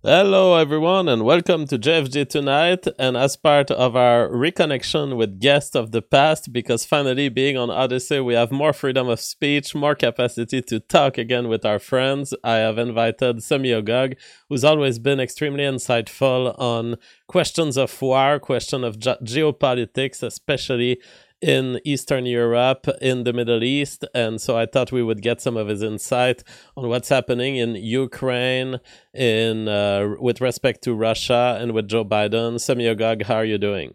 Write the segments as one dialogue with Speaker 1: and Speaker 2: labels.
Speaker 1: Hello, everyone, and welcome to JFG Tonight. And as part of our reconnection with guests of the past, because finally being on Odyssey, we have more freedom of speech, more capacity to talk again with our friends. I have invited Semi Ogog, who's always been extremely insightful on questions of war, question of geopolitics, especially in Eastern Europe, in the Middle East. And so I thought we would get some of his insight on what's happening in Ukraine, in with respect to Russia and with Joe Biden. Semyogog, how are you doing?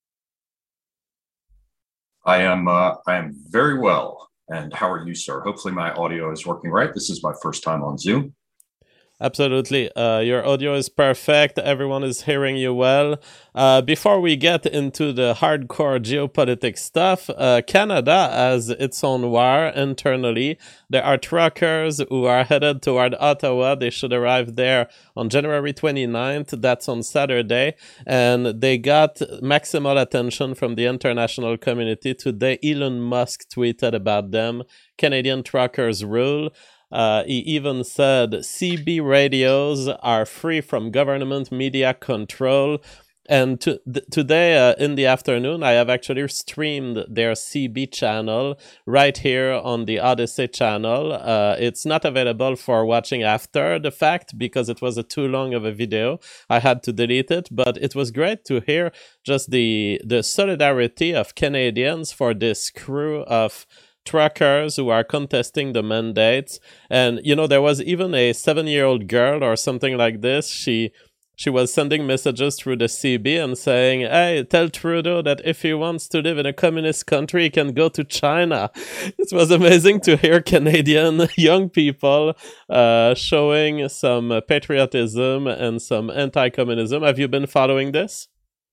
Speaker 2: I am very well. And how are you, sir? Hopefully my audio is working right. This is my first time on Zoom.
Speaker 1: Absolutely. Your audio is perfect. Everyone is hearing you well. Before we get into the hardcore geopolitics stuff, Canada has its own war internally. There are truckers who are headed toward Ottawa. They should arrive there on January 29th. That's on Saturday. And they got maximal attention from the international community. Today, Elon Musk tweeted about them. Canadian truckers rule. He even said CB radios are free from government media control. And today, in the afternoon, I have actually streamed their CB channel right here on the Odyssey channel. It's not available for watching after the fact because it was too long of a video. I had to delete it, but it was great to hear just the solidarity of Canadians for this crew of truckers who are contesting the mandates. And there was even a 7-year-old girl or something like this. She was sending messages through the CB and saying, "Hey, tell Trudeau that if he wants to live in a communist country, he can go to China." It was amazing to hear Canadian young people showing some patriotism and some anti-communism. Have you been following this?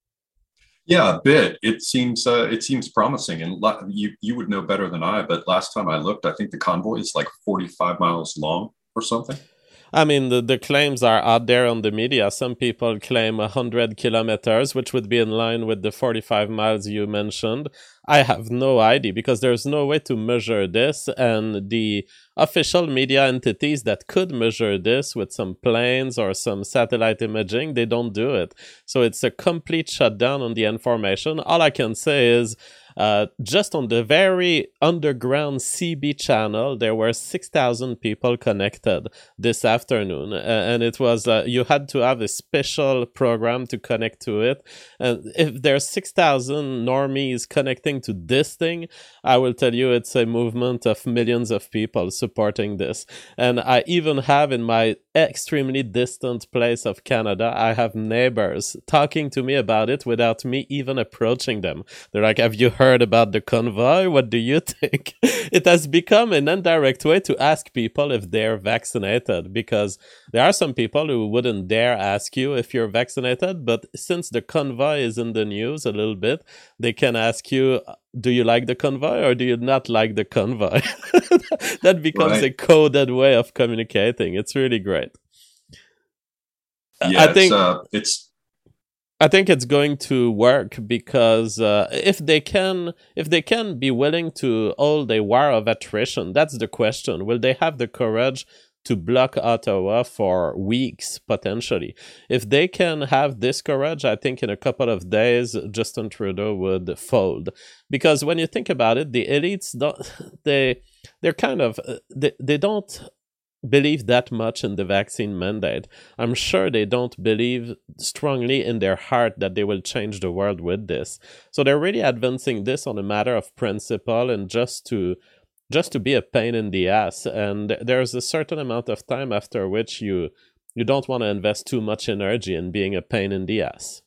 Speaker 2: Yeah, a bit. It seems promising, and you would know better than I. But last time I looked, I think the convoy is like 45 miles long or something.
Speaker 1: I mean, the claims are out there on the media. Some people claim 100 kilometers, which would be in line with the 45 miles you mentioned. I have no idea because there's no way to measure this. And the official media entities that could measure this with some planes or some satellite imaging, they don't do it. So it's a complete shutdown on the information. All I can say is just on the very underground CB channel, there were 6,000 people connected this afternoon. And it was, you had to have a special program to connect to it. And if there's 6,000 normies connecting to this thing, I will tell you it's a movement of millions of people supporting this. And I even have in my extremely distant place of Canada, I have neighbors talking to me about it without me even approaching them. They're like, "Have you heard about the convoy? What do you think?" It has become an indirect way to ask people if they're vaccinated because there are some people who wouldn't dare ask you if you're vaccinated. But since the convoy is in the news a little bit, they can ask you, "Do you like the convoy or do you not like the convoy?" That becomes a
Speaker 2: Right.
Speaker 1: coded way of communicating. It's really great. I
Speaker 2: Yeah, it's
Speaker 1: think
Speaker 2: uh, it's
Speaker 1: I think it's going to work because if they can be willing to hold a war of attrition, that's the question. Will they have the courage to block Ottawa for weeks potentially? If they can have this courage, I think in a couple of days Justin Trudeau would fold. Because when you think about it, the elites don't they're kind of they don't believe that much in the vaccine mandate. I'm sure they don't believe strongly in their heart that they will change the world with this. So they're really advancing this on a matter of principle and just to be a pain in the ass. And there's a certain amount of time after which you don't want to invest too much energy in being a pain in the ass.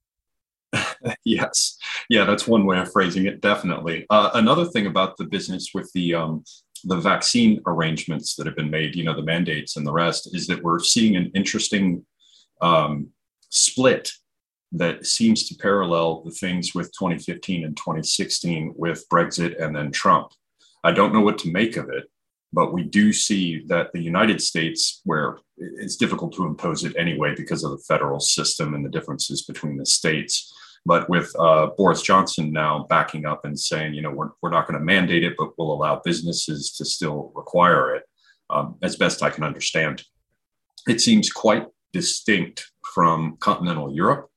Speaker 2: yes, yeah, that's one way of phrasing it. Definitely. Another thing about the business with the vaccine arrangements that have been made, the mandates and the rest, is that we're seeing an interesting um, split that seems to parallel the things with 2015 and 2016 with Brexit and then Trump. I don't know what to make of it, but we do see that the United States, where it's difficult to impose it anyway because of the federal system and the differences between the states. But with Boris Johnson now backing up and saying, we're not going to mandate it, but we'll allow businesses to still require it, as best I can understand. It seems quite distinct from continental Europe.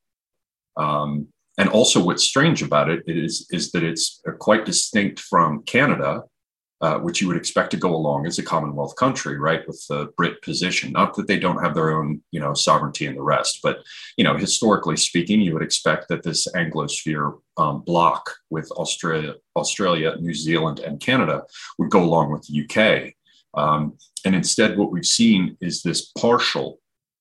Speaker 2: And also, what's strange about it is that it's quite distinct from Canada, which you would expect to go along as a Commonwealth country, right, with the Brit position. Not that they don't have their own, sovereignty and the rest, but historically speaking, you would expect that this Anglosphere bloc with Australia, New Zealand, and Canada would go along with the UK. And instead, what we've seen is this partial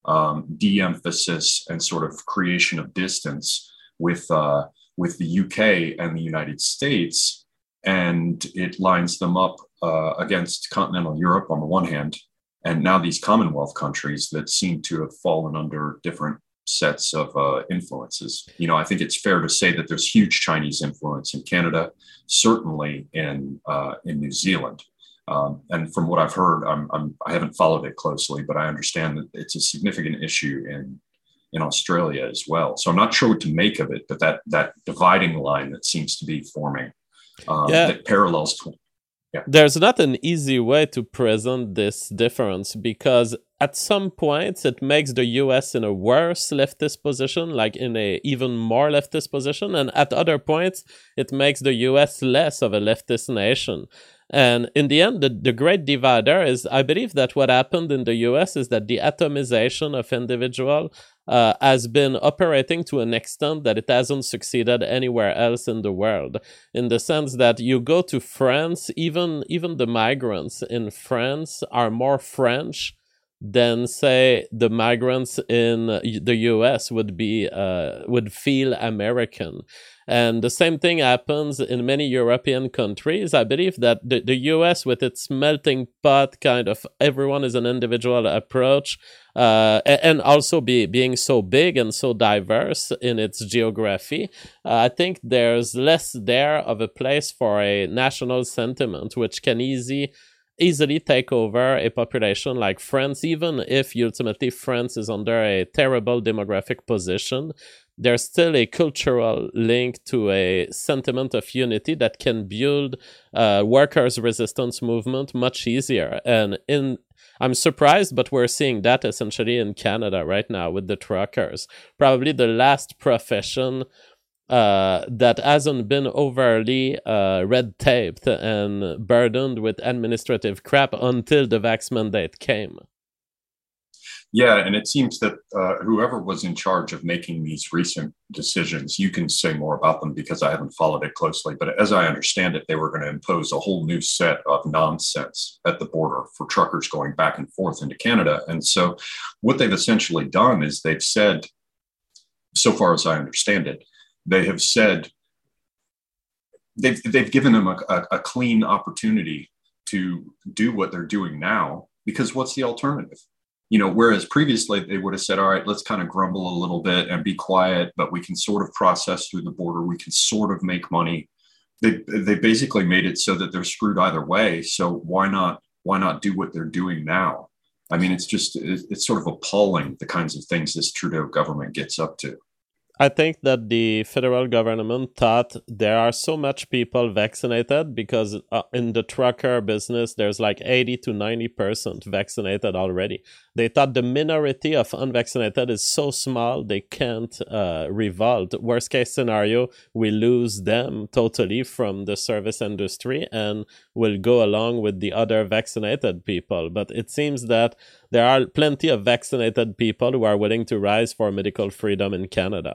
Speaker 2: de-emphasis and sort of creation of distance with the UK and the United States, and it lines them up against continental Europe on the one hand, and now these Commonwealth countries that seem to have fallen under different sets of influences. I think it's fair to say that there's huge Chinese influence in Canada, certainly in New Zealand. And from what I've heard, I haven't followed it closely, but I understand that it's a significant issue in Australia as well. So I'm not sure what to make of it, but that dividing line that seems to be forming that parallels. Yeah.
Speaker 1: There's not an easy way to present this difference, because at some points it makes the US in a worse leftist position, like in a even more leftist position, and at other points it makes the US less of a leftist nation. And in the end, the great divider is, I believe that what happened in the US is that the atomization of individual has been operating to an extent that it hasn't succeeded anywhere else in the world. In the sense that you go to France, even the migrants in France are more French than, say, the migrants in the US would feel American. And the same thing happens in many European countries. I believe that the US, with its melting pot kind of everyone is an individual approach, and also being so big and so diverse in its geography, I think there's less there of a place for a national sentiment, which can easily take over a population like France, even if ultimately France is under a terrible demographic position. There's still a cultural link to a sentiment of unity that can build workers' resistance movement much easier. And I'm surprised, but we're seeing that essentially in Canada right now with the truckers. Probably the last profession that hasn't been overly red taped and burdened with administrative crap until the vax mandate came.
Speaker 2: Yeah, and it seems that whoever was in charge of making these recent decisions, you can say more about them because I haven't followed it closely, but as I understand it, they were going to impose a whole new set of nonsense at the border for truckers going back and forth into Canada. And so what they've essentially done is they've said, so far as I understand it, they have said they've given them a clean opportunity to do what they're doing now, because what's the alternative? Whereas previously they would have said, all right, let's kind of grumble a little bit and be quiet, but we can sort of process through the border. We can sort of make money. They basically made it so that they're screwed either way. So why not do what they're doing now? I mean, it's sort of appalling the kinds of things this Trudeau government gets up to.
Speaker 1: I think that the federal government thought there are so much people vaccinated because in the trucker business, there's like 80 to 90% vaccinated already. They thought the minority of unvaccinated is so small, they can't revolt. Worst case scenario, we lose them totally from the service industry and will go along with the other vaccinated people. But it seems that there are plenty of vaccinated people who are willing to rise for medical freedom in Canada.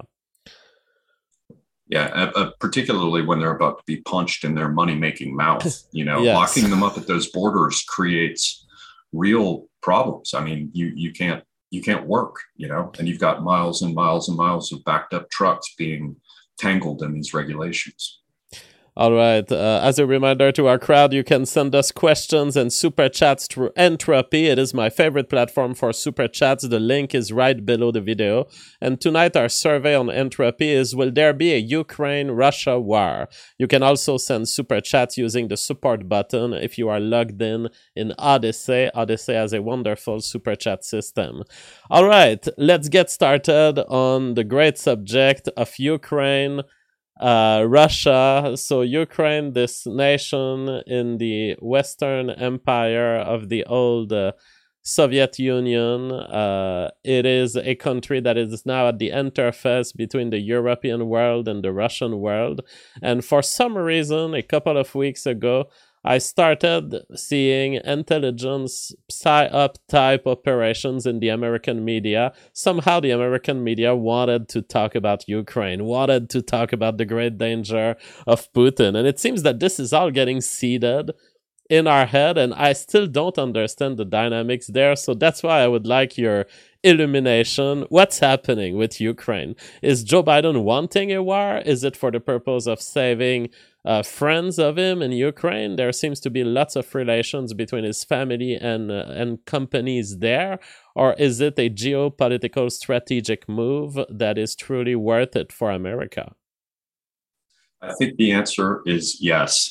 Speaker 2: Yeah, particularly when they're about to be punched in their money-making mouth.
Speaker 1: Yes.
Speaker 2: Locking them up at those borders creates real problems. I mean, you can't work, and you've got miles and miles and miles of backed up trucks being tangled in these regulations.
Speaker 1: All right. As a reminder to our crowd, you can send us questions and super chats through Entropy. It is my favorite platform for super chats. The link is right below the video. And tonight, our survey on Entropy is, will there be a Ukraine-Russia war? You can also send super chats using the support button if you are logged in Odyssey. Odyssey has a wonderful super chat system. All right. Let's get started on the great subject of Ukraine. Russia. So Ukraine, this nation in the Western Empire of the old Soviet Union. It is a country that is now at the interface between the European world and the Russian world. And for some reason, a couple of weeks ago, I started seeing intelligence psy-op type operations in the American media. Somehow the American media wanted to talk about Ukraine, wanted to talk about the great danger of Putin. And it seems that this is all getting seeded in our head, and I still don't understand the dynamics there. So that's why I would like your illumination. What's happening with Ukraine? Is Joe Biden wanting a war? Is it for the purpose of saving friends of him in Ukraine? There seems to be lots of relations between his family and companies there. Or is it a geopolitical strategic move that is truly worth it for America?
Speaker 2: I think the answer is yes.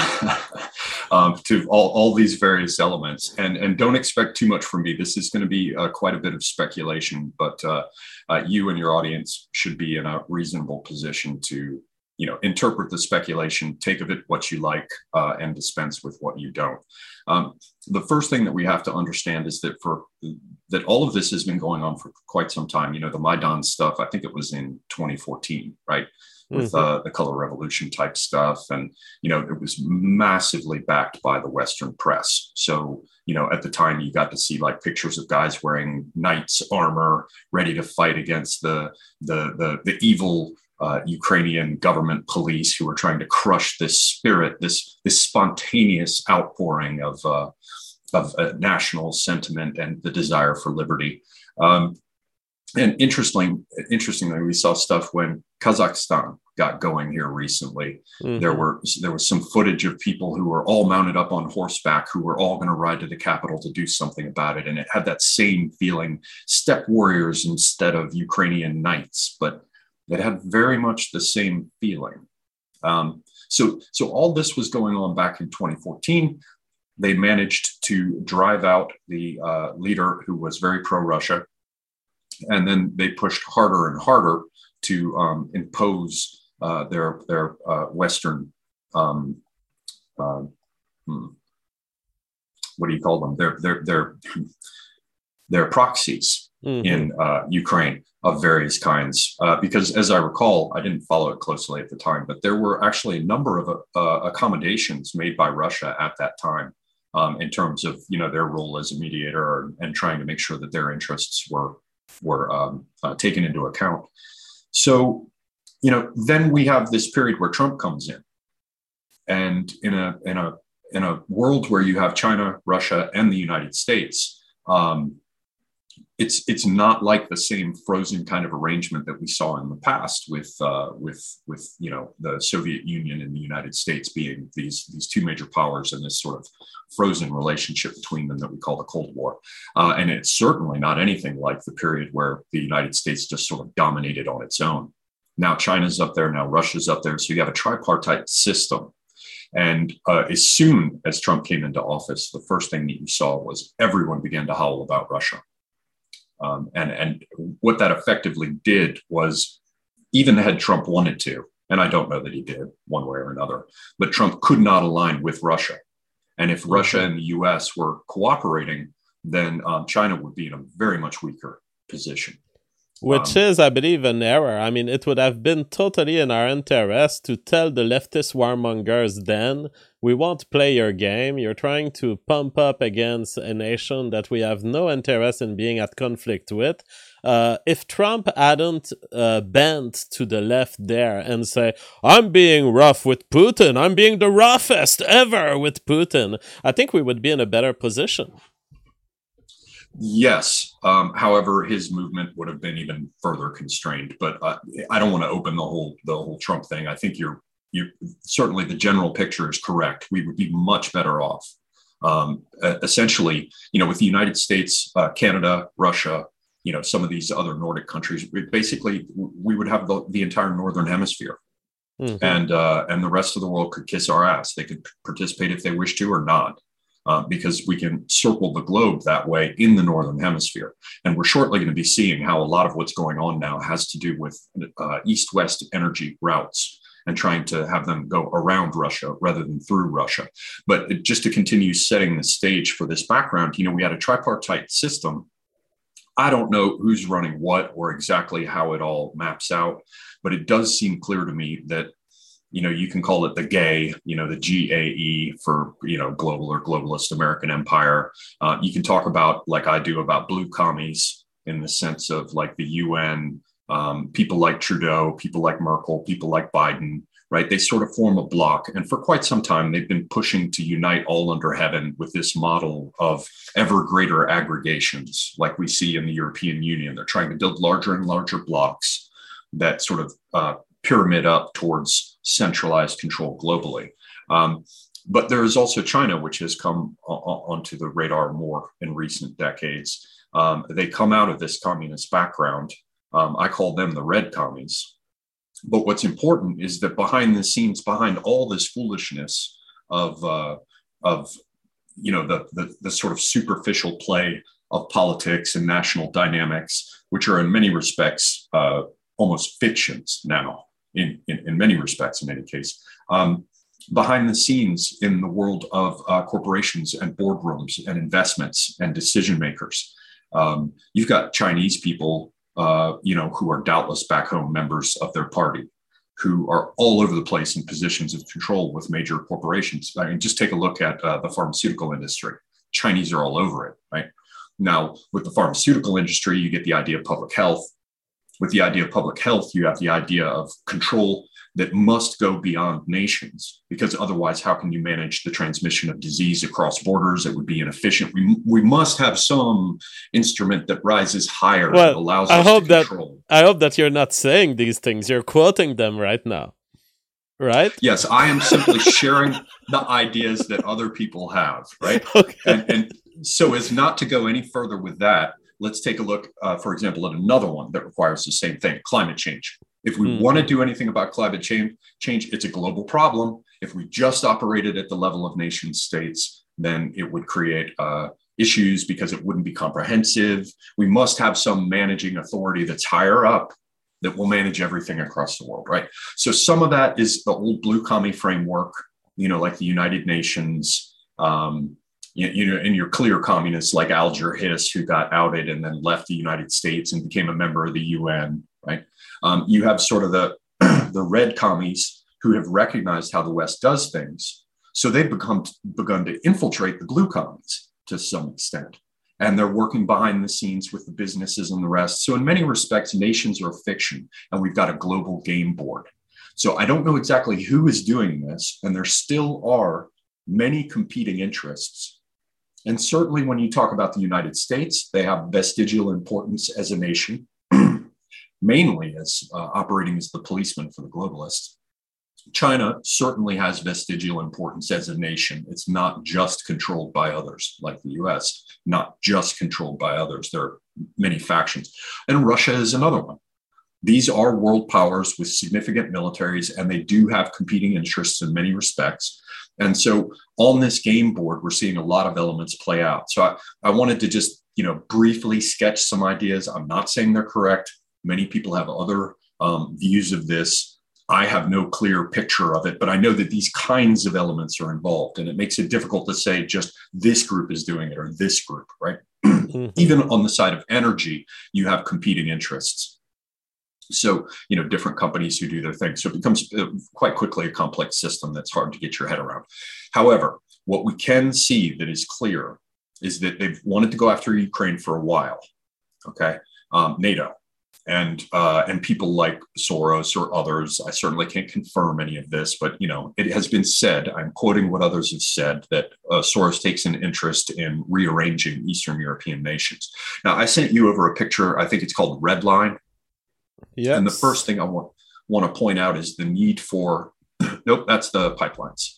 Speaker 2: To all these various elements, and don't expect too much from me. This is going to be quite a bit of speculation, but you and your audience should be in a reasonable position to, interpret the speculation, take of it what you like, and dispense with what you don't. The first thing that we have to understand is that all of this has been going on for quite some time. The Maidan stuff, I think it was in 2014, right? With the color revolution type stuff. And, it was massively backed by the Western press. So, at the time you got to see like pictures of guys wearing knights armor, ready to fight against the evil Ukrainian government police who were trying to crush this spirit, this spontaneous outpouring of national sentiment and the desire for liberty. And interestingly, we saw stuff when Kazakhstan got going here recently. Mm-hmm. There was some footage of people who were all mounted up on horseback, who were all going to ride to the capital to do something about it. And it had that same feeling, steppe warriors instead of Ukrainian knights, but it had very much the same feeling. So all this was going on back in 2014. They managed to drive out the leader who was very pro-Russia. And then they pushed harder and harder to impose their Western, what do you call them? Their proxies in Ukraine of various kinds. Because as I recall, I didn't follow it closely at the time, but there were actually a number of accommodations made by Russia at that time in terms of their role as a mediator and trying to make sure that their interests were taken into account. So, then we have this period where Trump comes in, and in a world where you have China, Russia, and the United States, it's not like the same frozen kind of arrangement that we saw in the past with the Soviet Union and the United States being these two major powers and this sort of frozen relationship between them that we call the Cold War. And it's certainly not anything like the period where the United States just sort of dominated on its own. Now China's up there, now Russia's up there. So you have a tripartite system. And as soon as Trump came into office, the first thing that you saw was everyone began to howl about Russia. And what that effectively did was, even had Trump wanted to, and I don't know that he did one way or another, but Trump could not align with Russia. And if Russia and the US were cooperating, then China would be in a very much weaker position.
Speaker 1: Which is, I believe, an error. I mean, it would have been totally in our interest to tell the leftist warmongers then, we won't play your game. You're trying to pump up against a nation that we have no interest in being at conflict with. If Trump hadn't bent to the left there and say, I'm being rough with Putin, I'm being the roughest ever with Putin, I think we would be in a better position.
Speaker 2: Yes. However, his movement would have been even further constrained. But I don't want to open the whole Trump thing. I think you're certainly the general picture is correct. We would be much better off. Essentially, with the United States, Canada, Russia, some of these other Nordic countries, we would have the entire Northern Hemisphere. Mm-hmm. And the rest of the world could kiss our ass. They could participate if they wish to or not. Because we can circle the globe that way in the Northern Hemisphere. And we're shortly going to be seeing how a lot of what's going on now has to do with east-west energy routes and trying to have them go around Russia rather than through Russia. But just to continue setting the stage for this background, we had a tripartite system. I don't know who's running what or exactly how it all maps out, but it does seem clear to me that, you can call it the GAE, the GAE for, global or globalist American empire. You can talk about, like I do, about blue commies in the sense of like the UN, people like Trudeau, people like Merkel, people like Biden, right? They sort of form a block. And for quite some time, they've been pushing to unite all under heaven with this model of ever greater aggregations, like we see in the European Union. They're trying to build larger and larger blocks that sort of pyramid up towards centralized control globally. But there is also China, which has come onto the radar more in recent decades. They come out of this communist background. I call them the red commies. But what's important is that behind the scenes, behind all this foolishness of the sort of superficial play of politics and national dynamics, which are in many respects almost fictions now, in many respects, in any case, behind the scenes in the world of corporations and boardrooms and investments and decision makers, you've got Chinese people who are doubtless back home members of their party, who are all over the place in positions of control with major corporations. I mean, just take a look at the pharmaceutical industry. Chinese are all over it, right? Now, with the pharmaceutical industry, you get the idea of public health. With the idea of public health, you have the idea of control that must go beyond nations, because otherwise, how can you manage the transmission of disease across borders? It would be inefficient. We must have some instrument that rises higher, that allows us to control.
Speaker 1: I hope that you're not saying these things. You're quoting them right now, right?
Speaker 2: Yes, I am simply sharing the ideas that other people have, right?
Speaker 1: Okay.
Speaker 2: And so as not to go any further with that, let's take a look, for example, at another one that requires the same thing, climate change. If we want to do anything about climate change, it's a global problem. If we just operated at the level of nation states, then it would create issues because it wouldn't be comprehensive. We must have some managing authority that's higher up that will manage everything across the world, right? So some of that is the old blue commie framework, like the United Nations, and your clear communists like Alger Hiss, who got outed and then left the United States and became a member of the UN, right? You have sort of the red commies who have recognized how the West does things. So they've begun to infiltrate the blue commies to some extent. And they're working behind the scenes with the businesses and the rest. So in many respects, nations are fiction, and we've got a global game board. So I don't know exactly who is doing this, and there still are many competing interests. And certainly when you talk about the United States, they have vestigial importance as a nation, mainly as operating as the policeman for the globalists. China certainly has vestigial importance as a nation. It's not just controlled by others like the US, not just controlled by others. There are many factions. And Russia is another one. These are world powers with significant militaries, and they do have competing interests in many respects. And so on this game board, we're seeing a lot of elements play out. So I wanted to just, briefly sketch some ideas. I'm not saying they're correct. Many people have other views of this. I have no clear picture of it, but I know that these kinds of elements are involved, and it makes it difficult to say just this group is doing it or this group, right? Even on the side of energy, you have competing interests. So, different companies who do their thing. So it becomes quite quickly a complex system that's hard to get your head around. However, what we can see that is clear is that they've wanted to go after Ukraine for a while, okay? NATO. And people like Soros or others, I certainly can't confirm any of this, but it has been said, I'm quoting what others have said, that Soros takes an interest in rearranging Eastern European nations. Now, I sent you over a picture, I think it's called Red Line. Yes. And the first thing I want to point out is the need for, nope, that's the pipelines.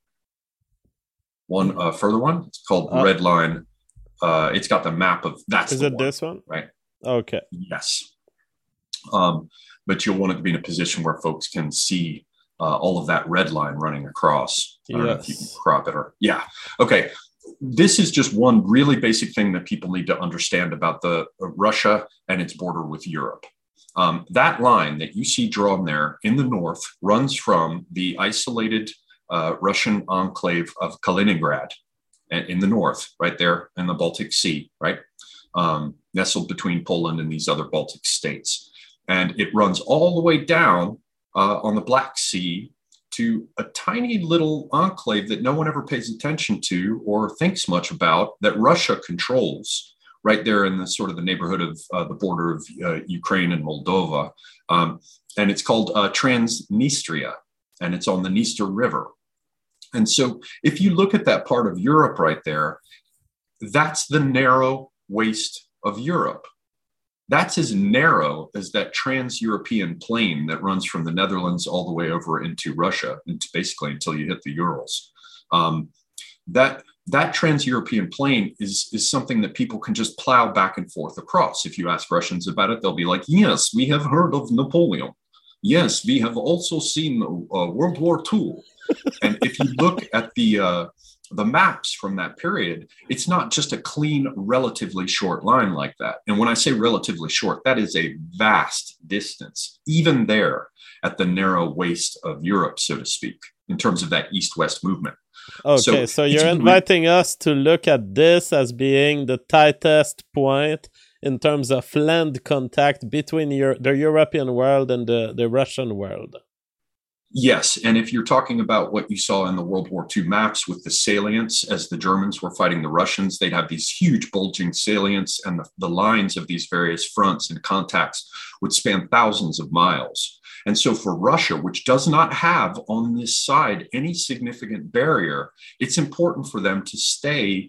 Speaker 2: One further one, it's called Red Line. It's got the map of,
Speaker 1: is it this one?
Speaker 2: Right.
Speaker 1: Okay.
Speaker 2: Yes. But you'll want it to be in a position where folks can see all of that red line running across. I don't know if you can crop it or, yeah. Okay. This is just one really basic thing that people need to understand about the Russia and its border with Europe. That line that you see drawn there in the north runs from the isolated Russian enclave of Kaliningrad in the north, right there in the Baltic Sea, right? Nestled between Poland and these other Baltic states. And it runs all the way down on the Black Sea to a tiny little enclave that no one ever pays attention to or thinks much about that Russia controls right there in the sort of the neighborhood of the border of Ukraine and Moldova. And it's called Transnistria, and it's on the Dniester River. And so if you look at that part of Europe right there, that's the narrow waist of Europe. That's as narrow as that trans-European plain that runs from the Netherlands all the way over into Russia, into basically until you hit the Urals. That trans-European plain is something that people can just plow back and forth across. If you ask Russians about it, they'll be like, yes, we have heard of Napoleon. Yes, we have also seen World War II. And if you look at the maps from that period, it's not just a clean, relatively short line like that. And when I say relatively short, that is a vast distance, even there at the narrow waist of Europe, so to speak, in terms of that east-west movement.
Speaker 1: Okay, so you're inviting us to look at this as being the tightest point in terms of land contact between the European world and the Russian world.
Speaker 2: Yes, and if you're talking about what you saw in the World War II maps with the salients, as the Germans were fighting the Russians, they'd have these huge bulging salients, and the lines of these various fronts and contacts would span thousands of miles. And so for Russia, which does not have on this side any significant barrier, it's important for them to stay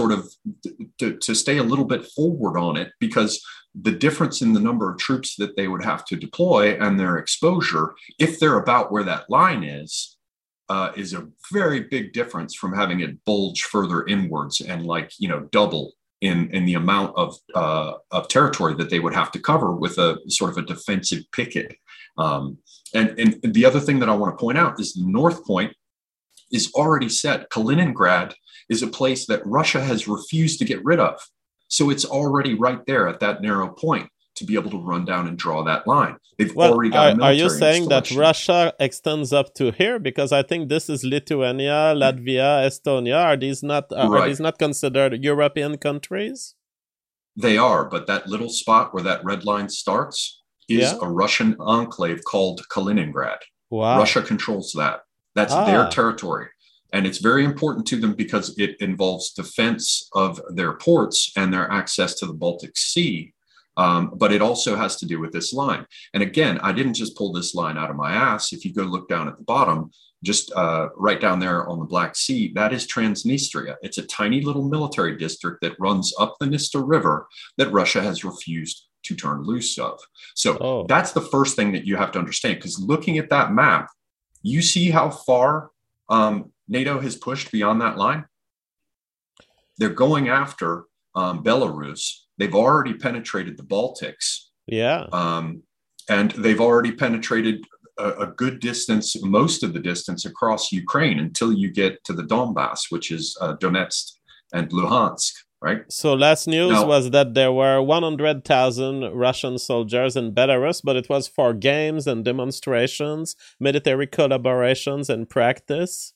Speaker 2: to stay a little bit forward on it, because the difference in the number of troops that they would have to deploy and their exposure, if they're about where that line is a very big difference from having it bulge further inwards and double in the amount of territory that they would have to cover with a sort of a defensive picket. And the other thing that I want to point out is the North Point is already set. Kaliningrad is a place that Russia has refused to get rid of. So it's already right there at that narrow point to be able to run down and draw that line. They've already got a military
Speaker 1: Are you saying that Russia extends up to here? Because I think this is Lithuania, Latvia, Estonia. Are these not considered European countries?
Speaker 2: They are, but that little spot where that red line starts is a Russian enclave called Kaliningrad.
Speaker 1: Wow.
Speaker 2: Russia controls that. That's their territory. And it's very important to them because it involves defense of their ports and their access to the Baltic Sea. But it also has to do with this line. And again, I didn't just pull this line out of my ass. If you go look down at the bottom, just right down there on the Black Sea, that is Transnistria. It's a tiny little military district that runs up the Dniester River that Russia has refused to turn loose of. So that's the first thing that you have to understand, because looking at that map, you see how far NATO has pushed beyond that line. They're going after Belarus. They've already penetrated the Baltics.
Speaker 1: Yeah.
Speaker 2: And they've already penetrated a good distance, most of the distance across Ukraine until you get to the Donbass, which is Donetsk and Luhansk, right?
Speaker 1: So last news was that there were 100,000 Russian soldiers in Belarus, but it was for games and demonstrations, military collaborations and practice.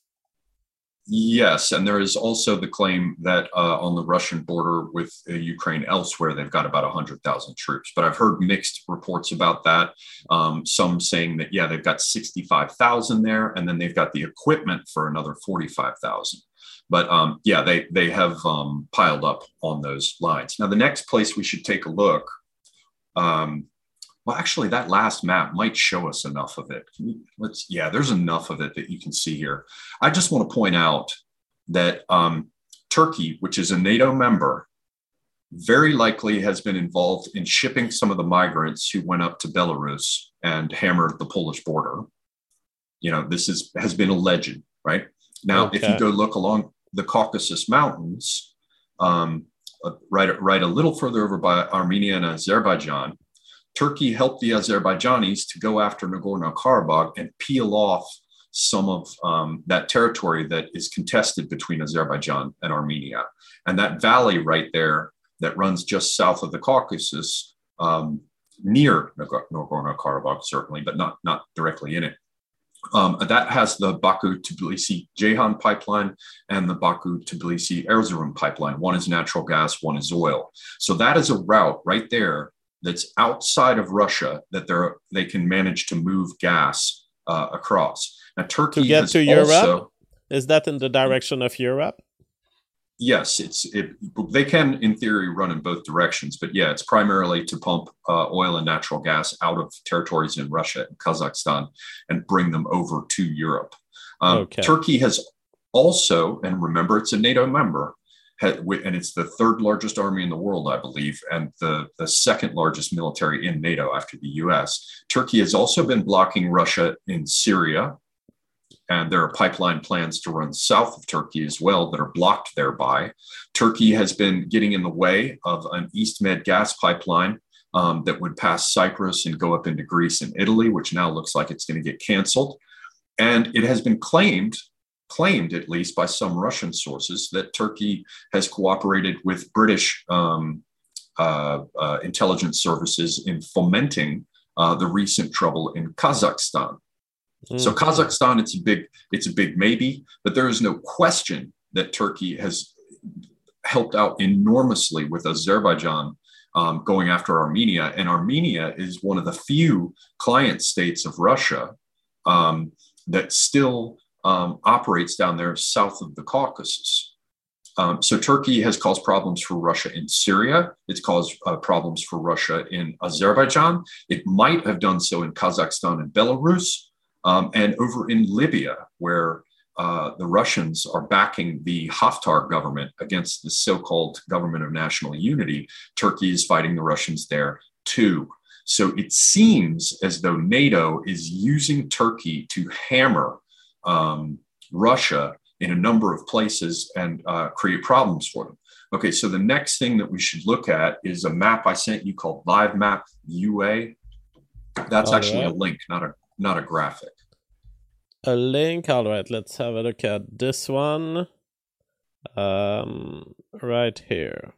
Speaker 2: Yes, and there is also the claim that on the Russian border with Ukraine elsewhere, they've got about 100,000 troops. But I've heard mixed reports about that. Some saying that, yeah, they've got 65,000 there, and then they've got the equipment for another 45,000. But yeah, they have piled up on those lines. Now, the next place we should take a look, well, actually, that last map might show us enough of it. There's enough of it that you can see here. I just want to point out that Turkey, which is a NATO member, very likely has been involved in shipping some of the migrants who went up to Belarus and hammered the Polish border. You know, this has been alleged, right? Now, if you go look along the Caucasus Mountains, right a little further over by Armenia and Azerbaijan, Turkey helped the Azerbaijanis to go after Nagorno-Karabakh and peel off some of that territory that is contested between Azerbaijan and Armenia. And that valley right there that runs just south of the Caucasus near Nagorno-Karabakh, certainly, but not directly in it. That has the Baku-Tbilisi-Ceyhan pipeline and the Baku-Tbilisi-Erzurum pipeline. One is natural gas, one is oil. So that is a route right there that's outside of Russia that they can manage to move gas across. Now, Turkey
Speaker 1: to get
Speaker 2: has
Speaker 1: to
Speaker 2: also,
Speaker 1: Europe? Is that in the direction of Europe?
Speaker 2: Yes, they can, in theory, run in both directions. But yeah, it's primarily to pump oil and natural gas out of territories in Russia and Kazakhstan and bring them over to Europe. Okay. Turkey has also, and remember, it's a NATO member, and it's the third largest army in the world, I believe, and the second largest military in NATO after the US. Turkey has also been blocking Russia in Syria. And there are pipeline plans to run south of Turkey as well that are blocked thereby. Turkey has been getting in the way of an East Med gas pipeline that would pass Cyprus and go up into Greece and Italy, which now looks like it's going to get canceled. And it has been claimed at least by some Russian sources, that Turkey has cooperated with British intelligence services in fomenting the recent trouble in Kazakhstan. So Kazakhstan, it's a big maybe, but there is no question that Turkey has helped out enormously with Azerbaijan going after Armenia. And Armenia is one of the few client states of Russia that still operates down there south of the Caucasus. So Turkey has caused problems for Russia in Syria. It's caused problems for Russia in Azerbaijan. It might have done so in Kazakhstan and Belarus. And over in Libya, where the Russians are backing the Haftar government against the so-called government of national unity, Turkey is fighting the Russians there too. So it seems as though NATO is using Turkey to hammer Russia in a number of places and create problems for them. Okay, so the next thing that we should look at is a map I sent you called Live Map UA. That's actually a link, not a graphic.
Speaker 1: A link. All right, let's have a look at this one. Right here.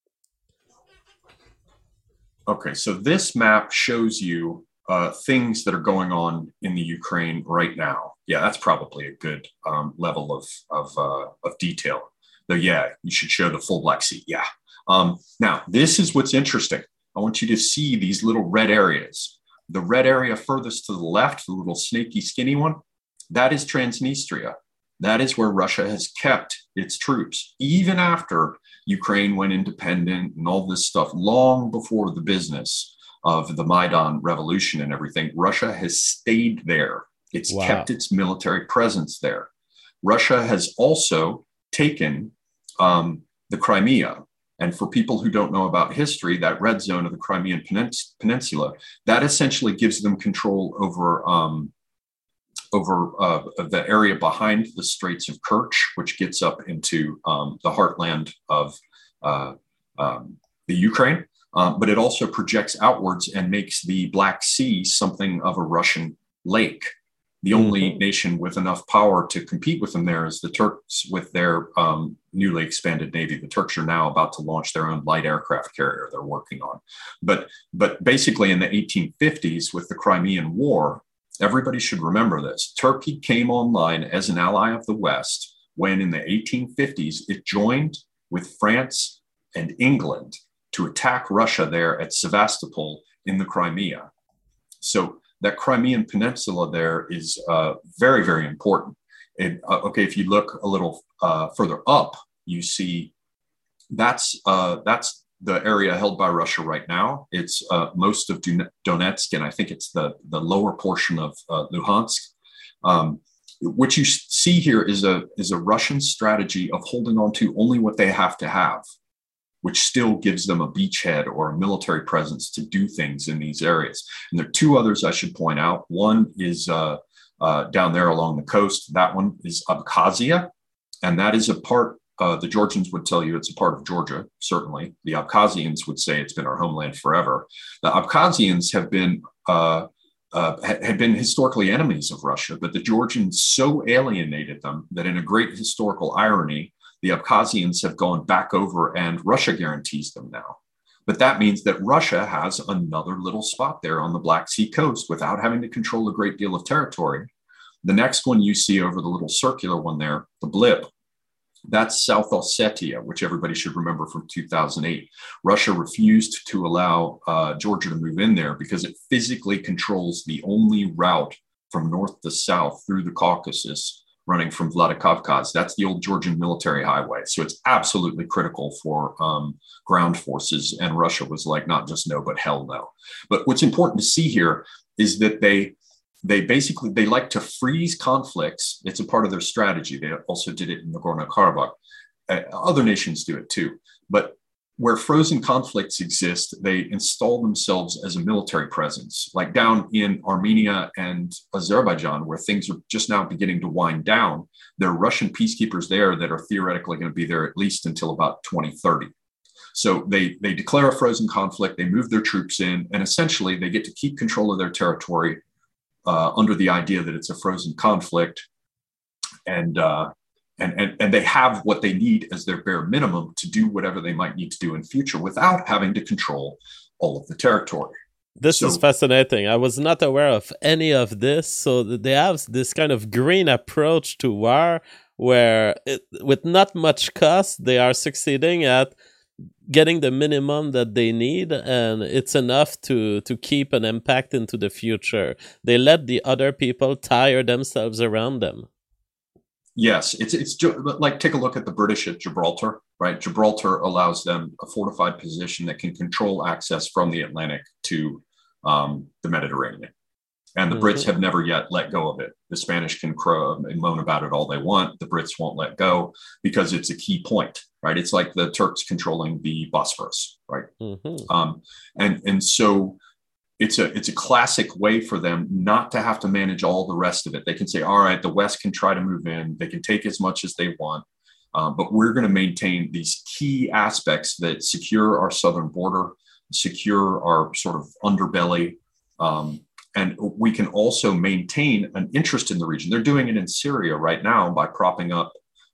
Speaker 2: Okay, so this map shows you things that are going on in the Ukraine right now. Yeah, that's probably a good level of detail. Though, yeah, you should show the full Black Sea. Yeah. Now, this is what's interesting. I want you to see these little red areas. The red area furthest to the left, the little snaky, skinny one, that is Transnistria. That is where Russia has kept its troops, even after Ukraine went independent and all this stuff, long before the business of the Maidan revolution and everything. Russia has stayed there. It's kept its military presence there. Russia has also taken the Crimea. And for people who don't know about history, that red zone of the Crimean Peninsula, that essentially gives them control over the area behind the Straits of Kerch, which gets up into the heartland of the Ukraine. But it also projects outwards and makes the Black Sea something of a Russian lake. The only nation with enough power to compete with them there is the Turks with their newly expanded navy. The Turks are now about to launch their own light aircraft carrier they're working on. But basically in the 1850s with the Crimean War, everybody should remember this. Turkey came online as an ally of the West when in the 1850s it joined with France and England to attack Russia there at Sevastopol in the Crimea. So that Crimean Peninsula there is very, very important. And, if you look a little further up, you see that's the area held by Russia right now. It's most of Donetsk, and I think it's the lower portion of Luhansk. What you see here is a Russian strategy of holding on to only what they have to have, which still gives them a beachhead or a military presence to do things in these areas. And there are two others I should point out. One is down there along the coast. That one is Abkhazia, and that is a part, the Georgians would tell you it's a part of Georgia, certainly. The Abkhazians would say it's been our homeland forever. The Abkhazians have been had been historically enemies of Russia, but the Georgians so alienated them that in a great historical irony, the Abkhazians have gone back over and Russia guarantees them now. But that means that Russia has another little spot there on the Black Sea coast without having to control a great deal of territory. The next one you see over the little circular one there, the blip, that's South Ossetia, which everybody should remember from 2008. Russia refused to allow Georgia to move in there because it physically controls the only route from north to south through the Caucasus running from Vladikavkaz. That's the old Georgian military highway. So it's absolutely critical for ground forces. And Russia was like, not just no, but hell no. But what's important to see here is that they like to freeze conflicts. It's a part of their strategy. They also did it in Nagorno-Karabakh. Other nations do it too. But where frozen conflicts exist, they install themselves as a military presence, like down in Armenia and Azerbaijan, where things are just now beginning to wind down. There are Russian peacekeepers there that are theoretically going to be there at least until about 2030. So they declare a frozen conflict, they move their troops in, and essentially they get to keep control of their territory under the idea that it's a frozen conflict. And they have what they need as their bare minimum to do whatever they might need to do in future without having to control all of the territory.
Speaker 1: This is fascinating. I was not aware of any of this. So they have this kind of green approach to war where with not much cost, they are succeeding at getting the minimum that they need, and it's enough to keep an impact into the future. They let the other people tire themselves around them.
Speaker 2: Yes, it's like, take a look at the British at Gibraltar, right? Gibraltar allows them a fortified position that can control access from the Atlantic to the Mediterranean. And the Brits have never yet let go of it. The Spanish can crow and moan about it all they want. The Brits won't let go because it's a key point, right? It's like the Turks controlling the Bosphorus, right? And so it's a classic way for them not to have to manage all the rest of it. They can say, all right, the West can try to move in. They can take as much as they want. But we're going to maintain these key aspects that secure our southern border, secure our sort of underbelly, and we can also maintain an interest in the region. They're doing it in Syria right now by propping up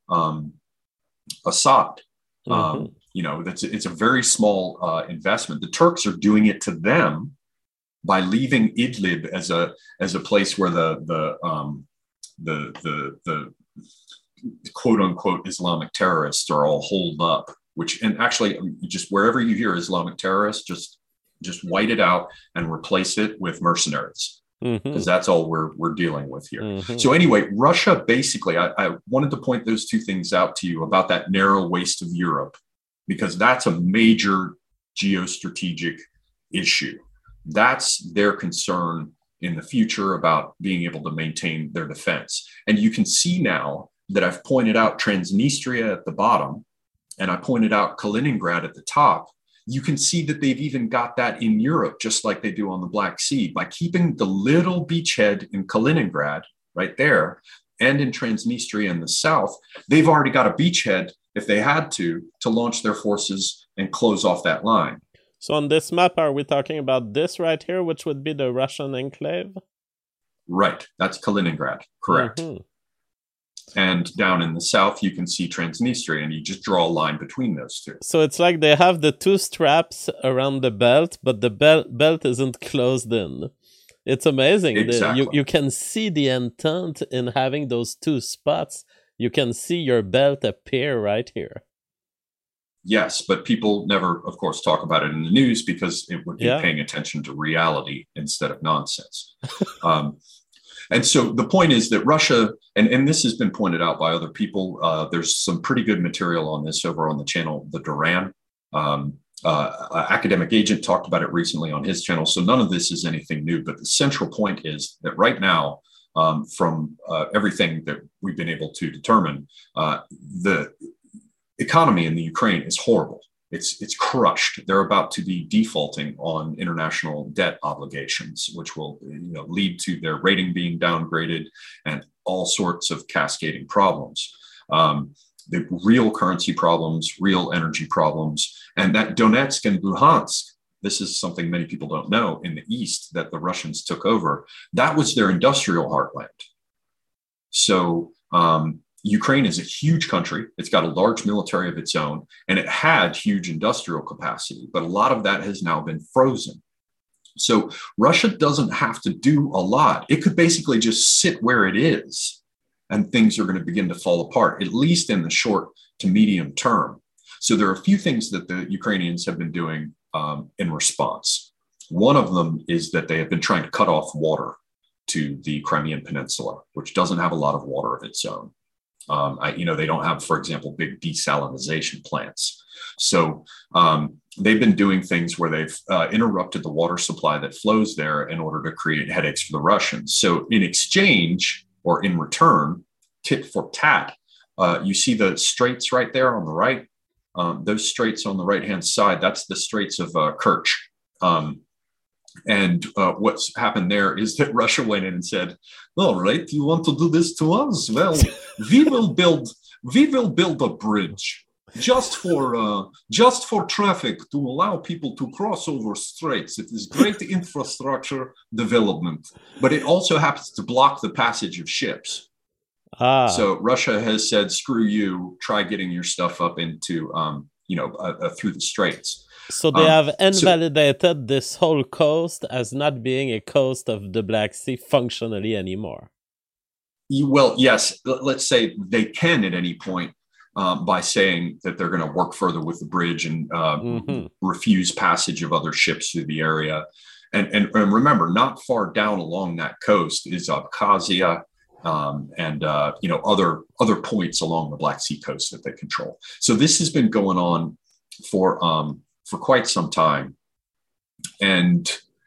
Speaker 2: Assad. It's a very small investment. The Turks are doing it to them by leaving Idlib as a place where the quote unquote Islamic terrorists are all holed up. And actually, just wherever you hear Islamic terrorists, just white it out and replace it with mercenaries, because that's all we're dealing with here. So anyway, Russia basically, I wanted to point those two things out to you about that narrow waist of Europe, because that's a major geostrategic issue. That's their concern in the future about being able to maintain their defense. And you can see now that I've pointed out Transnistria at the bottom, and I pointed out Kaliningrad at the top. You can see that they've even got that in Europe, just like they do on the Black Sea, by keeping the little beachhead in Kaliningrad right there, and in Transnistria in the south. They've already got a beachhead, if they had to launch their forces and close off that line.
Speaker 1: So on this map, are we talking about this right here, which would be the Russian enclave?
Speaker 2: Right, that's Kaliningrad, correct. And down in the south, you can see Transnistria, and you just draw a line between those two.
Speaker 1: So it's like they have the two straps around the belt, but the belt isn't closed in. It's amazing.
Speaker 2: Exactly.
Speaker 1: You can see the intent in having those two spots. You can see your belt appear right here.
Speaker 2: Yes, but people never, of course, talk about it in the news because it would be paying attention to reality instead of nonsense. And so the point is that Russia, and this has been pointed out by other people, there's some pretty good material on this over on the channel, The Duran. Academic Agent talked about it recently on his channel, so none of this is anything new. But the central point is that right now, from everything that we've been able to determine, the economy in the Ukraine is horrible. It's crushed. They're about to be defaulting on international debt obligations, which will lead to their rating being downgraded and all sorts of cascading problems. The real currency problems, real energy problems, and that Donetsk and Luhansk, this is something many people don't know, in the east that the Russians took over, that was their industrial heartland. So Ukraine is a huge country. It's got a large military of its own, and it had huge industrial capacity, but a lot of that has now been frozen. So Russia doesn't have to do a lot. It could basically just sit where it is, and things are going to begin to fall apart, at least in the short to medium term. So there are a few things that the Ukrainians have been doing in response. One of them is that they have been trying to cut off water to the Crimean Peninsula, which doesn't have a lot of water of its own. They don't have, for example, big desalination plants. So they've been doing things where they've interrupted the water supply that flows there in order to create headaches for the Russians. So in exchange or in return, tit for tat, you see the straits right there on the right. Those straits on the right-hand side, that's the Straits of Kerch. And what's happened there is that Russia went in and said, all right, you want to do this to us? Well, we will build a bridge just for traffic to allow people to cross over straits. It is great infrastructure development, but it also happens to block the passage of ships. So Russia has said, screw you, try getting your stuff up into, through the straits.
Speaker 1: So they have invalidated this whole coast as not being a coast of the Black Sea functionally anymore.
Speaker 2: Well, yes, let's say they can at any point by saying that they're going to work further with the bridge and refuse passage of other ships through the area. And remember, not far down along that coast is Abkhazia and other points along the Black Sea coast that they control. So this has been going on for quite some time, and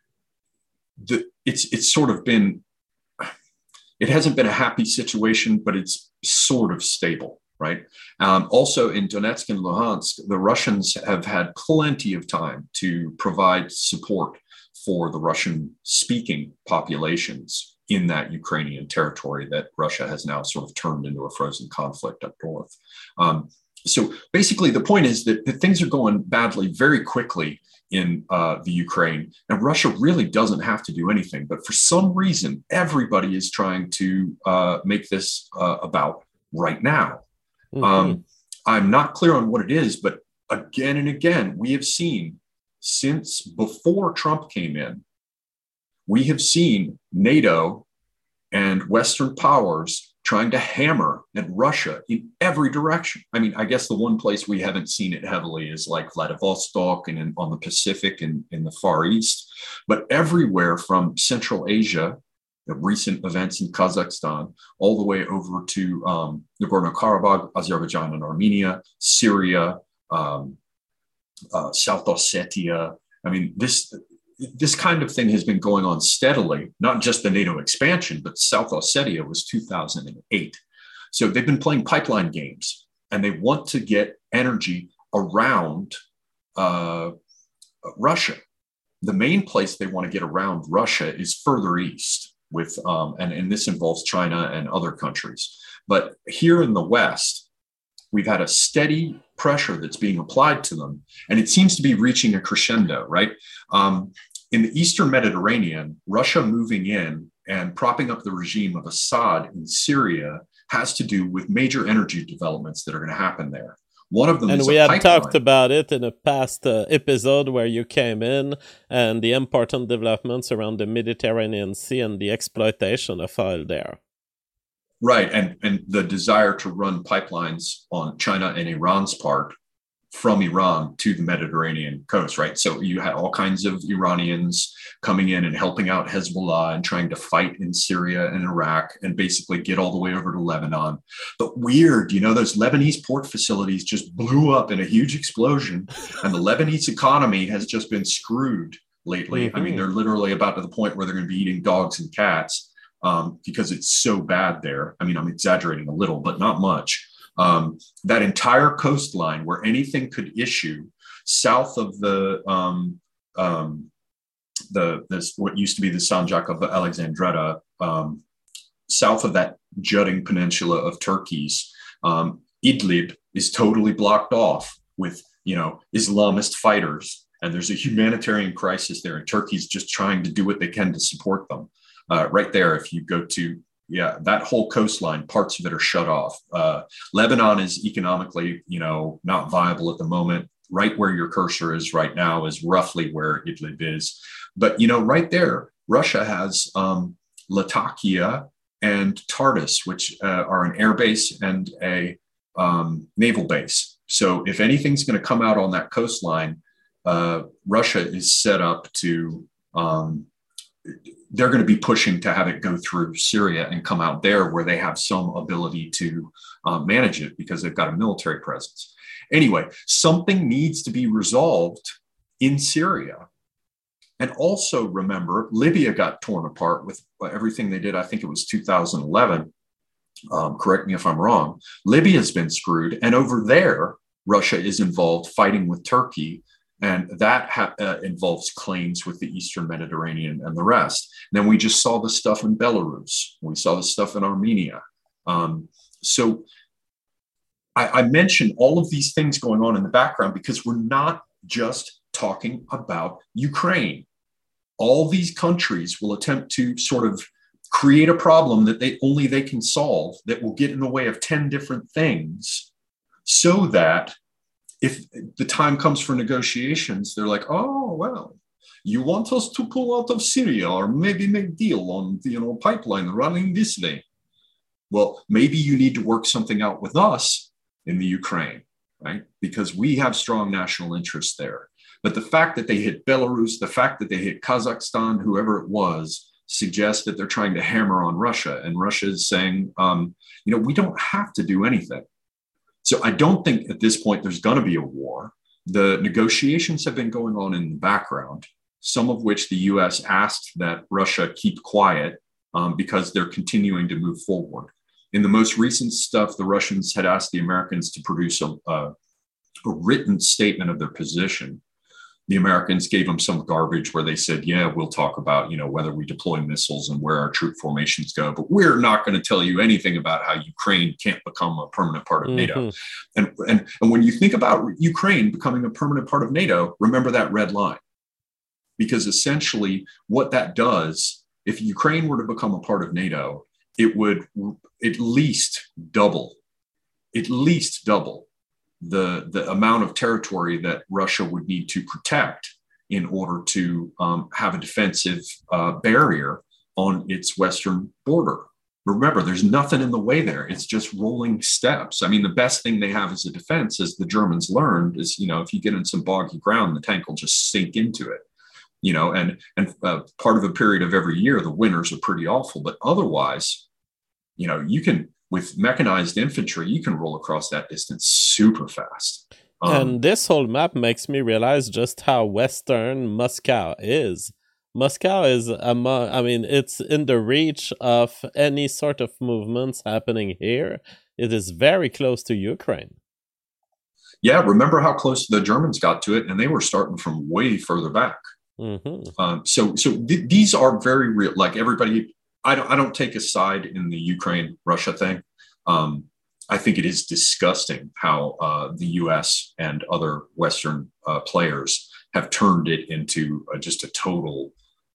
Speaker 2: it's sort of been, it hasn't been a happy situation, but it's sort of stable, right? Also in Donetsk and Luhansk, the Russians have had plenty of time to provide support for the Russian-speaking populations in that Ukrainian territory that Russia has now sort of turned into a frozen conflict up north. So basically, the point is that things are going badly very quickly in the Ukraine, and Russia really doesn't have to do anything. But for some reason, everybody is trying to make this about right now. I'm not clear on what it is, but again and again, we have seen since before Trump came in, we have seen NATO and Western powers trying to hammer at Russia in every direction. I mean, I guess the one place we haven't seen it heavily is like Vladivostok and on the Pacific and in the Far East, but everywhere from Central Asia, the recent events in Kazakhstan, all the way over to Nagorno-Karabakh, Azerbaijan and Armenia, Syria, South Ossetia. I mean, this kind of thing has been going on steadily, not just the NATO expansion, but South Ossetia was 2008. So they've been playing pipeline games, and they want to get energy around Russia. The main place they want to get around Russia is further east with, and this involves China and other countries. But here in the West, we've had a steady pressure that's being applied to them, and it seems to be reaching a crescendo, right? In the Eastern Mediterranean, Russia moving in and propping up the regime of Assad in Syria has to do with major energy developments that are going to happen there. One of them is a pipeline. And we had
Speaker 1: talked about it in a past episode where you came in, and the important developments around the Mediterranean Sea and the exploitation of oil there.
Speaker 2: Right, and the desire to run pipelines on China and Iran's part from Iran to the Mediterranean coast, right? So you had all kinds of Iranians coming in and helping out Hezbollah and trying to fight in Syria and Iraq and basically get all the way over to Lebanon. But weird, those Lebanese port facilities just blew up in a huge explosion, and the Lebanese economy has just been screwed lately. I mean, they're literally about to the point where they're going to be eating dogs and cats because it's so bad there. I mean, I'm exaggerating a little, but not much. That entire coastline where anything could issue south of what used to be the Sanjak of Alexandretta, south of that jutting peninsula of Turkey's, Idlib is totally blocked off with, Islamist fighters. And there's a humanitarian crisis there. And Turkey's just trying to do what they can to support them. Right there, if you go to Yeah, that whole coastline, parts of it are shut off. Lebanon is economically, not viable at the moment. Right where your cursor is right now is roughly where Idlib is. But, right there, Russia has Latakia and Tartus, which are an air base and a naval base. So if anything's going to come out on that coastline, Russia is set up to they're going to be pushing to have it go through Syria and come out there where they have some ability to manage it because they've got a military presence. Anyway, something needs to be resolved in Syria. And also remember, Libya got torn apart with everything they did. I think it was 2011. Correct me if I'm wrong. Libya's been screwed. And over there, Russia is involved fighting with Turkey. And that involves claims with the Eastern Mediterranean and the rest. And then we just saw the stuff in Belarus. We saw the stuff in Armenia. So I mentioned all of these things going on in the background because we're not just talking about Ukraine. All these countries will attempt to sort of create a problem that they can solve that will get in the way of 10 different things so that if the time comes for negotiations, they're like, oh, well, you want us to pull out of Syria or maybe make a deal on the pipeline running this way. Well, maybe you need to work something out with us in the Ukraine, right? Because we have strong national interests there. But the fact that they hit Belarus, the fact that they hit Kazakhstan, whoever it was, suggests that they're trying to hammer on Russia. And Russia is saying, we don't have to do anything. So I don't think at this point there's going to be a war. The negotiations have been going on in the background, some of which the U.S. asked that Russia keep quiet because they're continuing to move forward. In the most recent stuff, the Russians had asked the Americans to produce a written statement of their position. The Americans gave them some garbage where they said, yeah, we'll talk about, whether we deploy missiles and where our troop formations go, but we're not going to tell you anything about how Ukraine can't become a permanent part of NATO. And when you think about Ukraine becoming a permanent part of NATO, remember that red line, because essentially what that does, if Ukraine were to become a part of NATO, it would at least double the amount of territory that Russia would need to protect in order to have a defensive barrier on its western border. Remember, there's nothing in the way there. It's just rolling steps. I mean, the best thing they have as a defense, as the Germans learned, is, if you get in some boggy ground, the tank will just sink into it. And part of a period of every year, the winters are pretty awful. But otherwise, you can, with mechanized infantry, you can roll across that distance super fast.
Speaker 1: And this whole map makes me realize just how Western Moscow is. Moscow is it's in the reach of any sort of movements happening here. It is very close to Ukraine.
Speaker 2: Yeah, remember how close the Germans got to it, and they were starting from way further back. So these are very real. Like everybody, I don't take a side in the Ukraine-Russia thing. I think it is disgusting how the U.S. and other Western players have turned it into just a total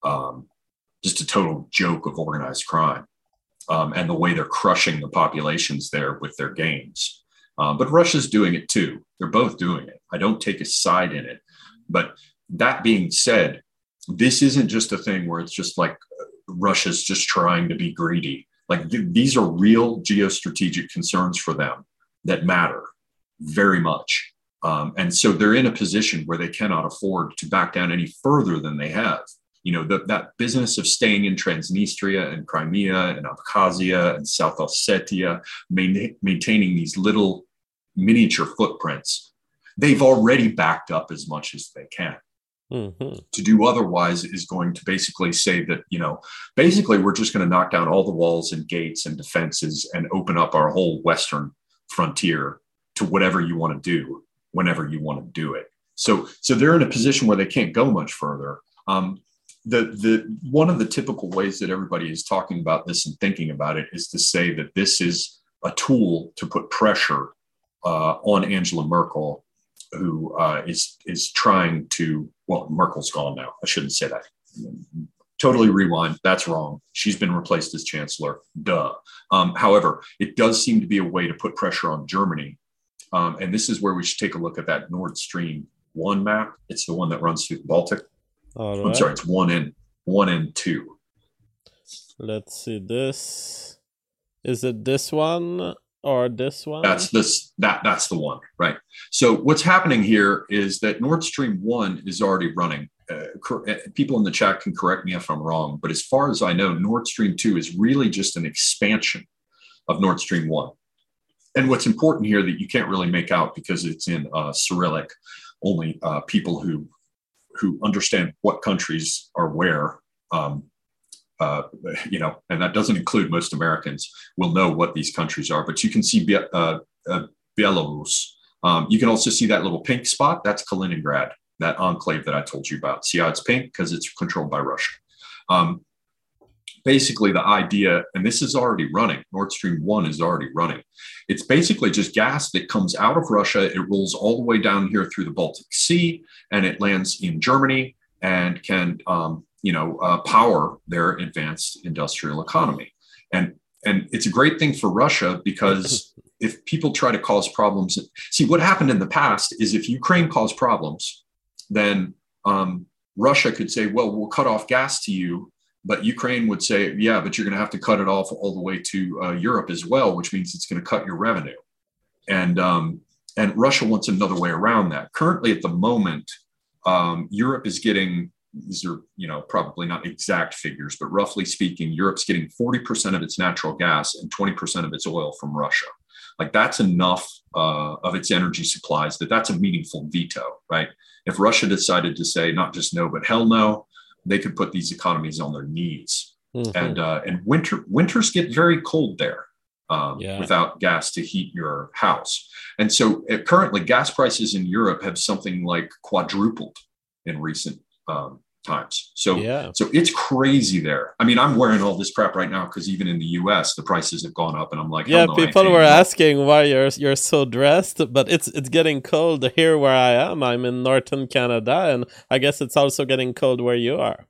Speaker 2: joke of organized crime, and the way they're crushing the populations there with their games. But Russia's doing it too. They're both doing it. I don't take a side in it. But that being said, this isn't just a thing where it's just like Russia's just trying to be greedy. Like these are real geostrategic concerns for them that matter very much. And so they're in a position where they cannot afford to back down any further than they have. That business of staying in Transnistria and Crimea and Abkhazia and South Ossetia, maintaining these little miniature footprints, they've already backed up as much as they can. To do otherwise is going to basically say that, basically we're just going to knock down all the walls and gates and defenses and open up our whole Western frontier to whatever you want to do, whenever you want to do it. So they're in a position where they can't go much further. The one of the typical ways that everybody is talking about this and thinking about it is to say that this is a tool to put pressure on Angela Merkel, who is trying to, well, Merkel's gone now. I shouldn't say that. totally rewind. That's wrong. She's been replaced as chancellor. Duh. However, it does seem to be a way to put pressure on Germany. And this is where we should take a look at that Nord Stream 1 map. It's the one that runs through the Baltic.
Speaker 1: All
Speaker 2: I'm sorry, it's 1 and 2.
Speaker 1: Let's see this. Is it this one or this one?
Speaker 2: That's the one, right? So what's happening here is that Nord Stream 1 is already running. People in the chat can correct me if I'm wrong, but as far as I know, Nord Stream 2 is really just an expansion of Nord Stream 1. And what's important here that you can't really make out because it's in Cyrillic, only people who understand what countries are where, and that doesn't include most Americans, will know what these countries are. But you can see Belarus. You can also see that little pink spot. That's Kaliningrad, that enclave that I told you about. See how it's pink? Because it's controlled by Russia. Basically, the idea, and this is already running, Nord Stream 1 is already running. It's basically just gas that comes out of Russia. It rolls all the way down here through the Baltic Sea, and it lands in Germany and can, power their advanced industrial economy. And it's a great thing for Russia because if people try to cause problems, see what happened in the past is if Ukraine caused problems, then Russia could say, well, we'll cut off gas to you. But Ukraine would say, yeah, but you're going to have to cut it off all the way to Europe as well, which means it's going to cut your revenue. And Russia wants another way around that. Currently, at the moment, Europe is getting, these are probably not exact figures, but roughly speaking, Europe's getting 40% of its natural gas and 20% of its oil from Russia. Like that's enough of its energy supplies that's a meaningful veto, right? If Russia decided to say not just no, but hell no, they could put these economies on their knees. Mm-hmm. And winters get very cold there without gas to heat your house. And so currently gas prices in Europe have something like quadrupled in recent times. So it's crazy there. I mean, I'm wearing all this crap right now because even in the US, the prices have gone up and I'm like,
Speaker 1: yeah, no, people were asking why you're so dressed, but it's getting cold here where I am. I'm in northern Canada, and I guess it's also getting cold where you are.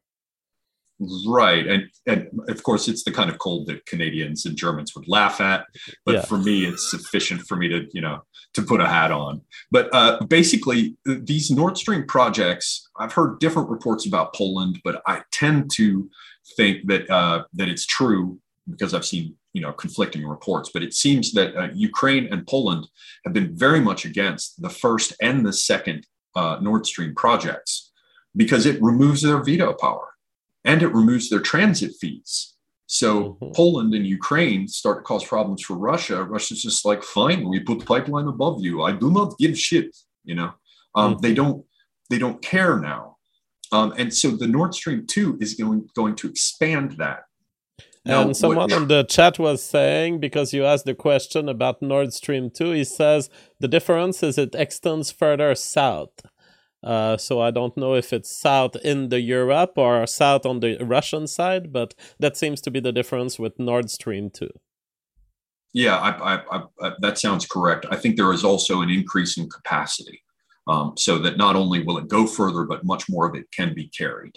Speaker 2: Right. And of course, it's the kind of cold that Canadians and Germans would laugh at. But for me, it's sufficient for me to put a hat on. But basically, these Nord Stream projects, I've heard different reports about Poland, but I tend to think that it's true because I've seen conflicting reports. But it seems that Ukraine and Poland have been very much against the first and the second Nord Stream projects because it removes their veto power. And it removes their transit fees. So Poland and Ukraine start to cause problems for Russia. Russia's just like, fine, we put the pipeline above you. I do not give shit. They don't care now. And so the Nord Stream 2 is going to expand that.
Speaker 1: Now, and someone in the chat was saying, because you asked the question about Nord Stream 2, he says the difference is it extends further south. So I don't know if it's south in the Europe or south on the Russian side, but that seems to be the difference with Nord Stream 2.
Speaker 2: Yeah, I that sounds correct. I think there is also an increase in capacity, so that not only will it go further, but much more of it can be carried.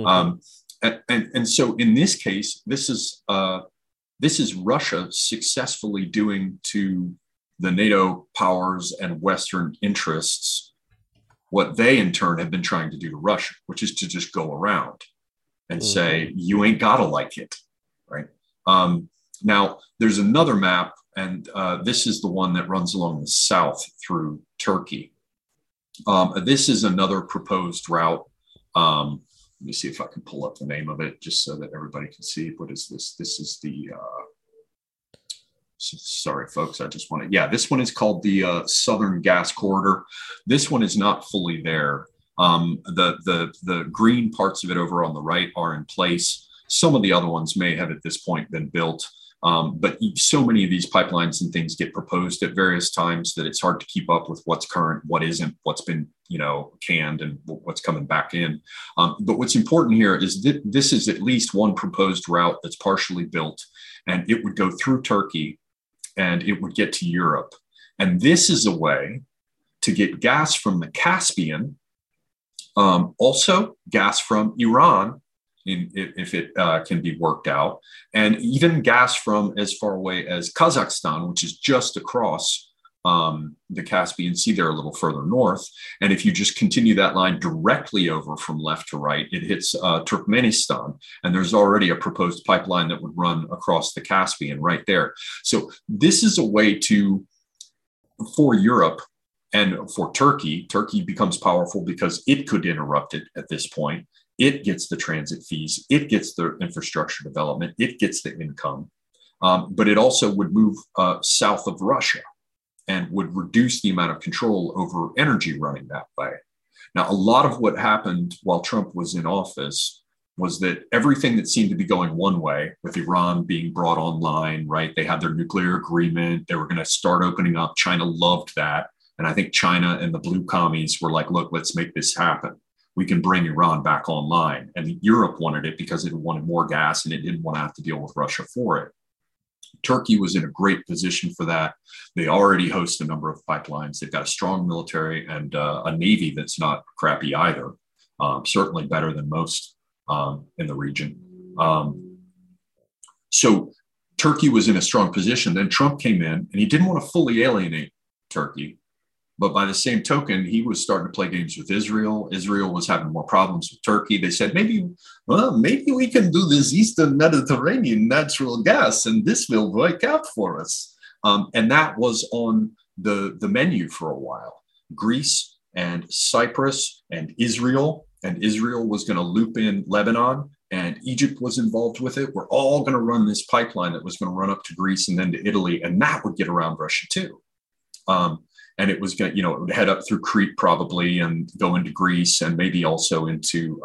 Speaker 2: And so in this case, this is Russia successfully doing to the NATO powers and Western interests what they in turn have been trying to do to Russia, which is to just go around and say, you ain't gotta like it, right? Now, there's another map, and this is the one that runs along the south through Turkey. This is another proposed route. Let me see if I can pull up the name of it just so that everybody can see. What is this? This is the... sorry, folks. I just want to. This one is called the Southern Gas Corridor. This one is not fully there. The green parts of it over on the right are in place. Some of the other ones may have at this point been built, but so many of these pipelines and things get proposed at various times that it's hard to keep up with what's current, what isn't, what's been canned, and what's coming back in. But what's important here is that this is at least one proposed route that's partially built, and it would go through Turkey. And it would get to Europe. And this is a way to get gas from the Caspian, also gas from Iran if it can be worked out, and even gas from as far away as Kazakhstan, which is just across the Caspian Sea there a little further north. And if you just continue that line directly over from left to right, it hits Turkmenistan. And there's already a proposed pipeline that would run across the Caspian right there. So this is a way for Europe and for Turkey. Turkey becomes powerful because it could interrupt it at this point. It gets the transit fees. It gets the infrastructure development. It gets the income. But it also would move south of Russia and would reduce the amount of control over energy running that way. Now, a lot of what happened while Trump was in office was that everything that seemed to be going one way, with Iran being brought online, right? They had their nuclear agreement. They were going to start opening up. China loved that. And I think China and the blue commies were like, look, let's make this happen. We can bring Iran back online. And Europe wanted it because it wanted more gas and it didn't want to have to deal with Russia for it. Turkey was in a great position for that. They already host a number of pipelines. They've got a strong military and a navy that's not crappy either, certainly better than most in the region. So Turkey was in a strong position. Then Trump came in and he didn't want to fully alienate Turkey. But by the same token, he was starting to play games with Israel. Israel was having more problems with Turkey. They said, maybe we can do this Eastern Mediterranean natural gas and this will work out for us. And that was on the menu for a while. Greece and Cyprus and Israel was going to loop in Lebanon, and Egypt was involved with it. We're all going to run this pipeline that was going to run up to Greece and then to Italy, and that would get around Russia too. And it was going to, it would head up through Crete probably and go into Greece and maybe also into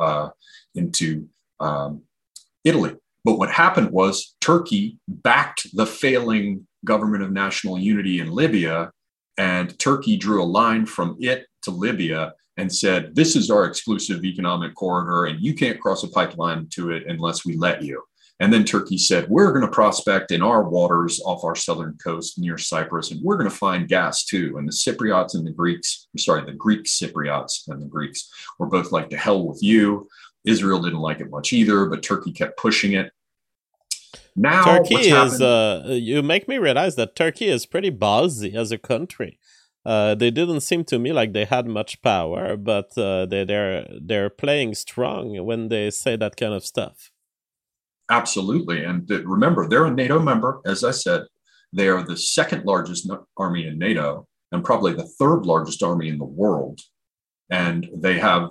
Speaker 2: Italy. But what happened was Turkey backed the failing government of national unity in Libya, and Turkey drew a line from it to Libya and said, this is our exclusive economic corridor, and you can't cross a pipeline to it unless we let you. And then Turkey said, we're going to prospect in our waters off our southern coast near Cyprus, and we're going to find gas too. And the Cypriots and the Greek Cypriots and the Greeks were both like, to hell with you. Israel didn't like it much either, but Turkey kept pushing it. Now,
Speaker 1: Turkey is, you make me realize that Turkey is pretty ballsy as a country. They didn't seem to me like they had much power, but they're playing strong when they say that kind of stuff.
Speaker 2: Absolutely. And remember, they're a NATO member. As I said, they are the second largest army in NATO and probably the third largest army in the world. And they have,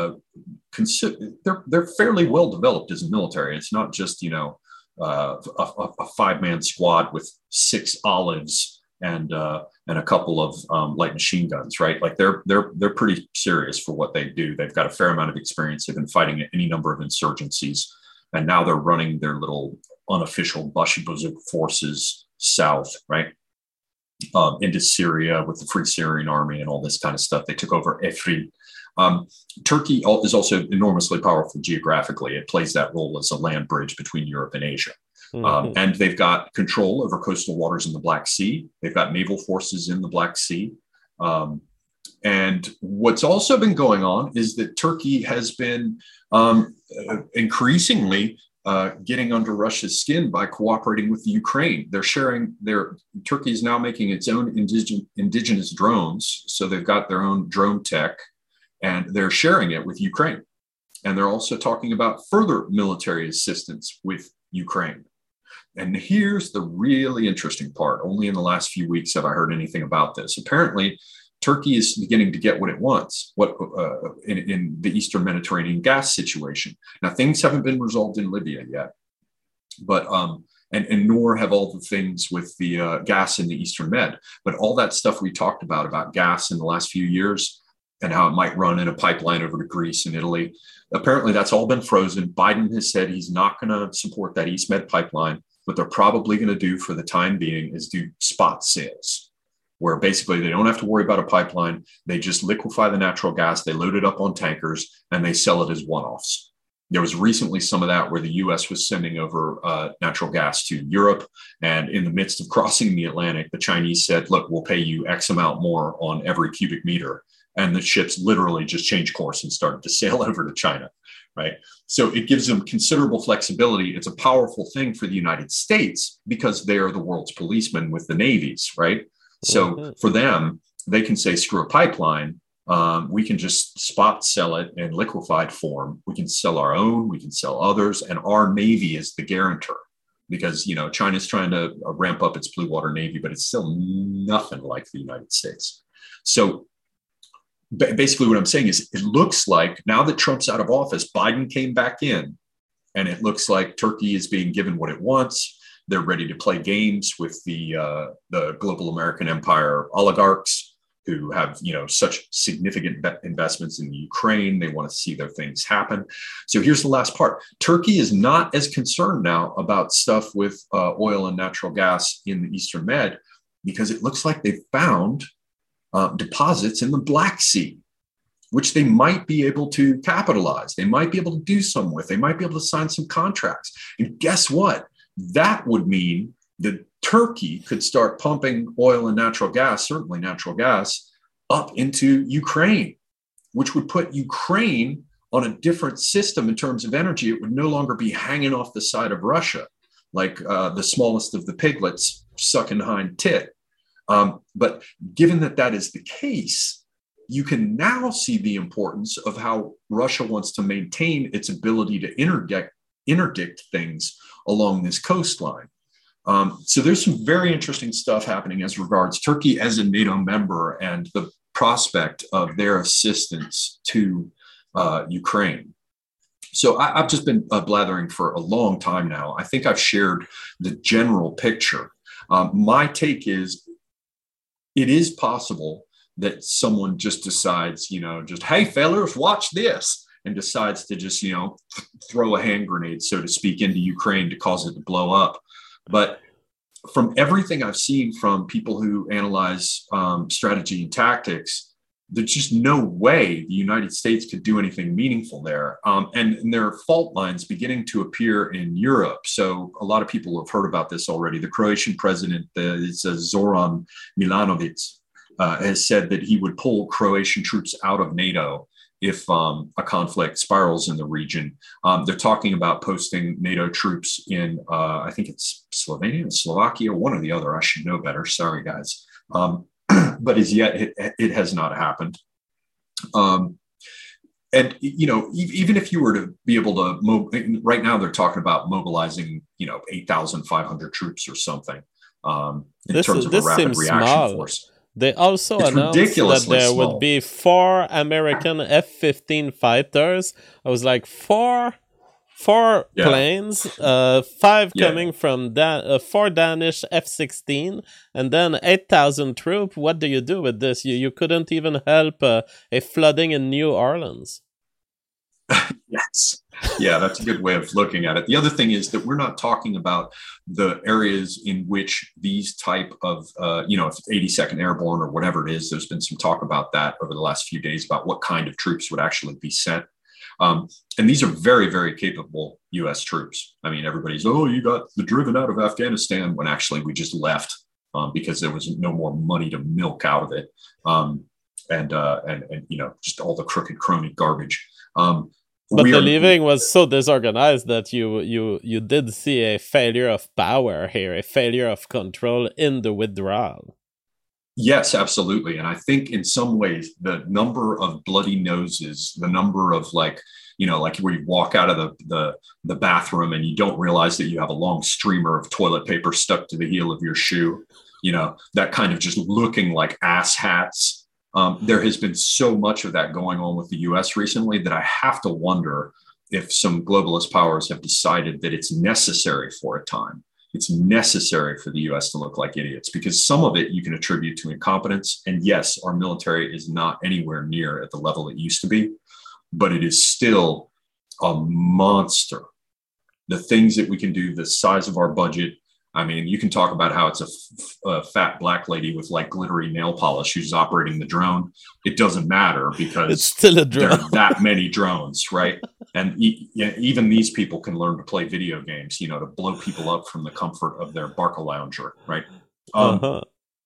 Speaker 2: they're fairly well developed as a military. It's not just, a 5-man squad with 6 Olives and a couple of light machine guns, right? Like they're pretty serious for what they do. They've got a fair amount of experience. They've been fighting any number of insurgencies. And now they're running their little unofficial Bashibuzuk forces south, right, into Syria with the Free Syrian Army and all this kind of stuff. They took over Afrin. Turkey is also enormously powerful geographically. It plays that role as a land bridge between Europe and Asia. Mm-hmm. And they've got control over coastal waters in the Black Sea. They've got naval forces in the Black Sea. And what's also been going on is that Turkey has been increasingly getting under Russia's skin by cooperating with the Ukraine. They're sharing Turkey is now making its own indigenous drones. So they've got their own drone tech and they're sharing it with Ukraine. And they're also talking about further military assistance with Ukraine. And here's the really interesting part. Only in the last few weeks have I heard anything about this. Apparently, Turkey is beginning to get what it wants in the Eastern Mediterranean gas situation. Now, things haven't been resolved in Libya yet, but and nor have all the things with the gas in the Eastern Med. But all that stuff we talked about gas in the last few years and how it might run in a pipeline over to Greece and Italy, apparently that's all been frozen. Biden has said he's not going to support that East Med pipeline. What they're probably going to do for the time being is do spot sales, where basically they don't have to worry about a pipeline. They just liquefy the natural gas, they load it up on tankers, and they sell it as one-offs. There was recently some of that where the U.S. was sending over natural gas to Europe. And in the midst of crossing the Atlantic, the Chinese said, look, we'll pay you X amount more on every cubic meter. And the ships literally just changed course and started to sail over to China, right? So it gives them considerable flexibility. It's a powerful thing for the United States because they are the world's policemen with the navies, right? So for them, they can say, screw a pipeline. We can just spot sell it in liquefied form. We can sell our own, we can sell others, and our Navy is the guarantor because, you know, China's trying to ramp up its blue water Navy, but it's still nothing like the United States. So basically what I'm saying is it looks like now that Trump's out of office, Biden came back in, and it looks like Turkey is being given what it wants. They're ready to play games with the global American empire oligarchs who have, you know, such significant investments in the Ukraine. They want to see their things happen. So here's the last part. Turkey is not as concerned now about stuff with oil and natural gas in the Eastern Med because it looks like they've found deposits in the Black Sea, which they might be able to capitalize. They might be able to do some with. They might be able to sign some contracts. And guess what? That would mean that Turkey could start pumping oil and natural gas, certainly natural gas, up into Ukraine, which would put Ukraine on a different system in terms of energy. It would no longer be hanging off the side of Russia, like the smallest of the piglets sucking hind tit. But given that that is the case, you can now see the importance of how Russia wants to maintain its ability to interdict things along this coastline. So there's some very interesting stuff happening as regards Turkey as a NATO member and the prospect of their assistance to Ukraine. So I've just been blathering for a long time now. I think I've shared the general picture. My take is it is possible that someone just decides, you know, just, hey, fellas, watch this, and decides to just, you know, throw a hand grenade, so to speak, into Ukraine to cause it to blow up. But from everything I've seen from people who analyze strategy and tactics, there's just no way the United States could do anything meaningful there. And there are fault lines beginning to appear in Europe. So a lot of people have heard about this already. The Croatian president, Zoran Milanovic, has said that he would pull Croatian troops out of NATO if a conflict spirals in the region. They're talking about posting NATO troops in, I think it's Slovenia and Slovakia, one or the other. I should know better. Sorry, guys. But as yet, it has not happened. And, you know, even if you were to be able to, right now they're talking about mobilizing, you know, 8,500 troops or something in terms of a rapid reaction force.
Speaker 1: They also announced that there would be 4 American F-15 fighters. I was like, four planes, 5 coming from 4 Danish F-16, and then 8,000 troops. What do you do with this? You couldn't even help a flooding in New Orleans.
Speaker 2: Yes. Yeah, that's a good way of looking at it. The other thing is that we're not talking about the areas in which these type of, you know, if it's 82nd Airborne or whatever it is, there's been some talk about that over the last few days about what kind of troops would actually be sent. And these are very, very capable U.S. troops. I mean, everybody's, oh, you got the driven out of Afghanistan, when actually we just left because there was no more money to milk out of it. And you know, just all the crooked crony garbage.
Speaker 1: But the leaving was so disorganized that you did see a failure of power here, a failure of control in the withdrawal.
Speaker 2: Yes, absolutely. And I think in some ways, the number of bloody noses, the number of like, you know, like where you walk out of the bathroom and you don't realize that you have a long streamer of toilet paper stuck to the heel of your shoe, you know, that kind of just looking like ass hats. There has been so much of that going on with the U.S. recently that I have to wonder if some globalist powers have decided that it's necessary for a time. It's necessary for the U.S. to look like idiots, because some of it you can attribute to incompetence. And yes, our military is not anywhere near at the level it used to be, but it is still a monster. The things that we can do, the size of our budget. I mean, you can talk about how it's a fat black lady with like glittery nail polish who's operating the drone. It doesn't matter because
Speaker 1: it's still a drone.
Speaker 2: There are that many drones, right? And even these people can learn to play video games, you know, to blow people up from the comfort of their Barca lounger, right?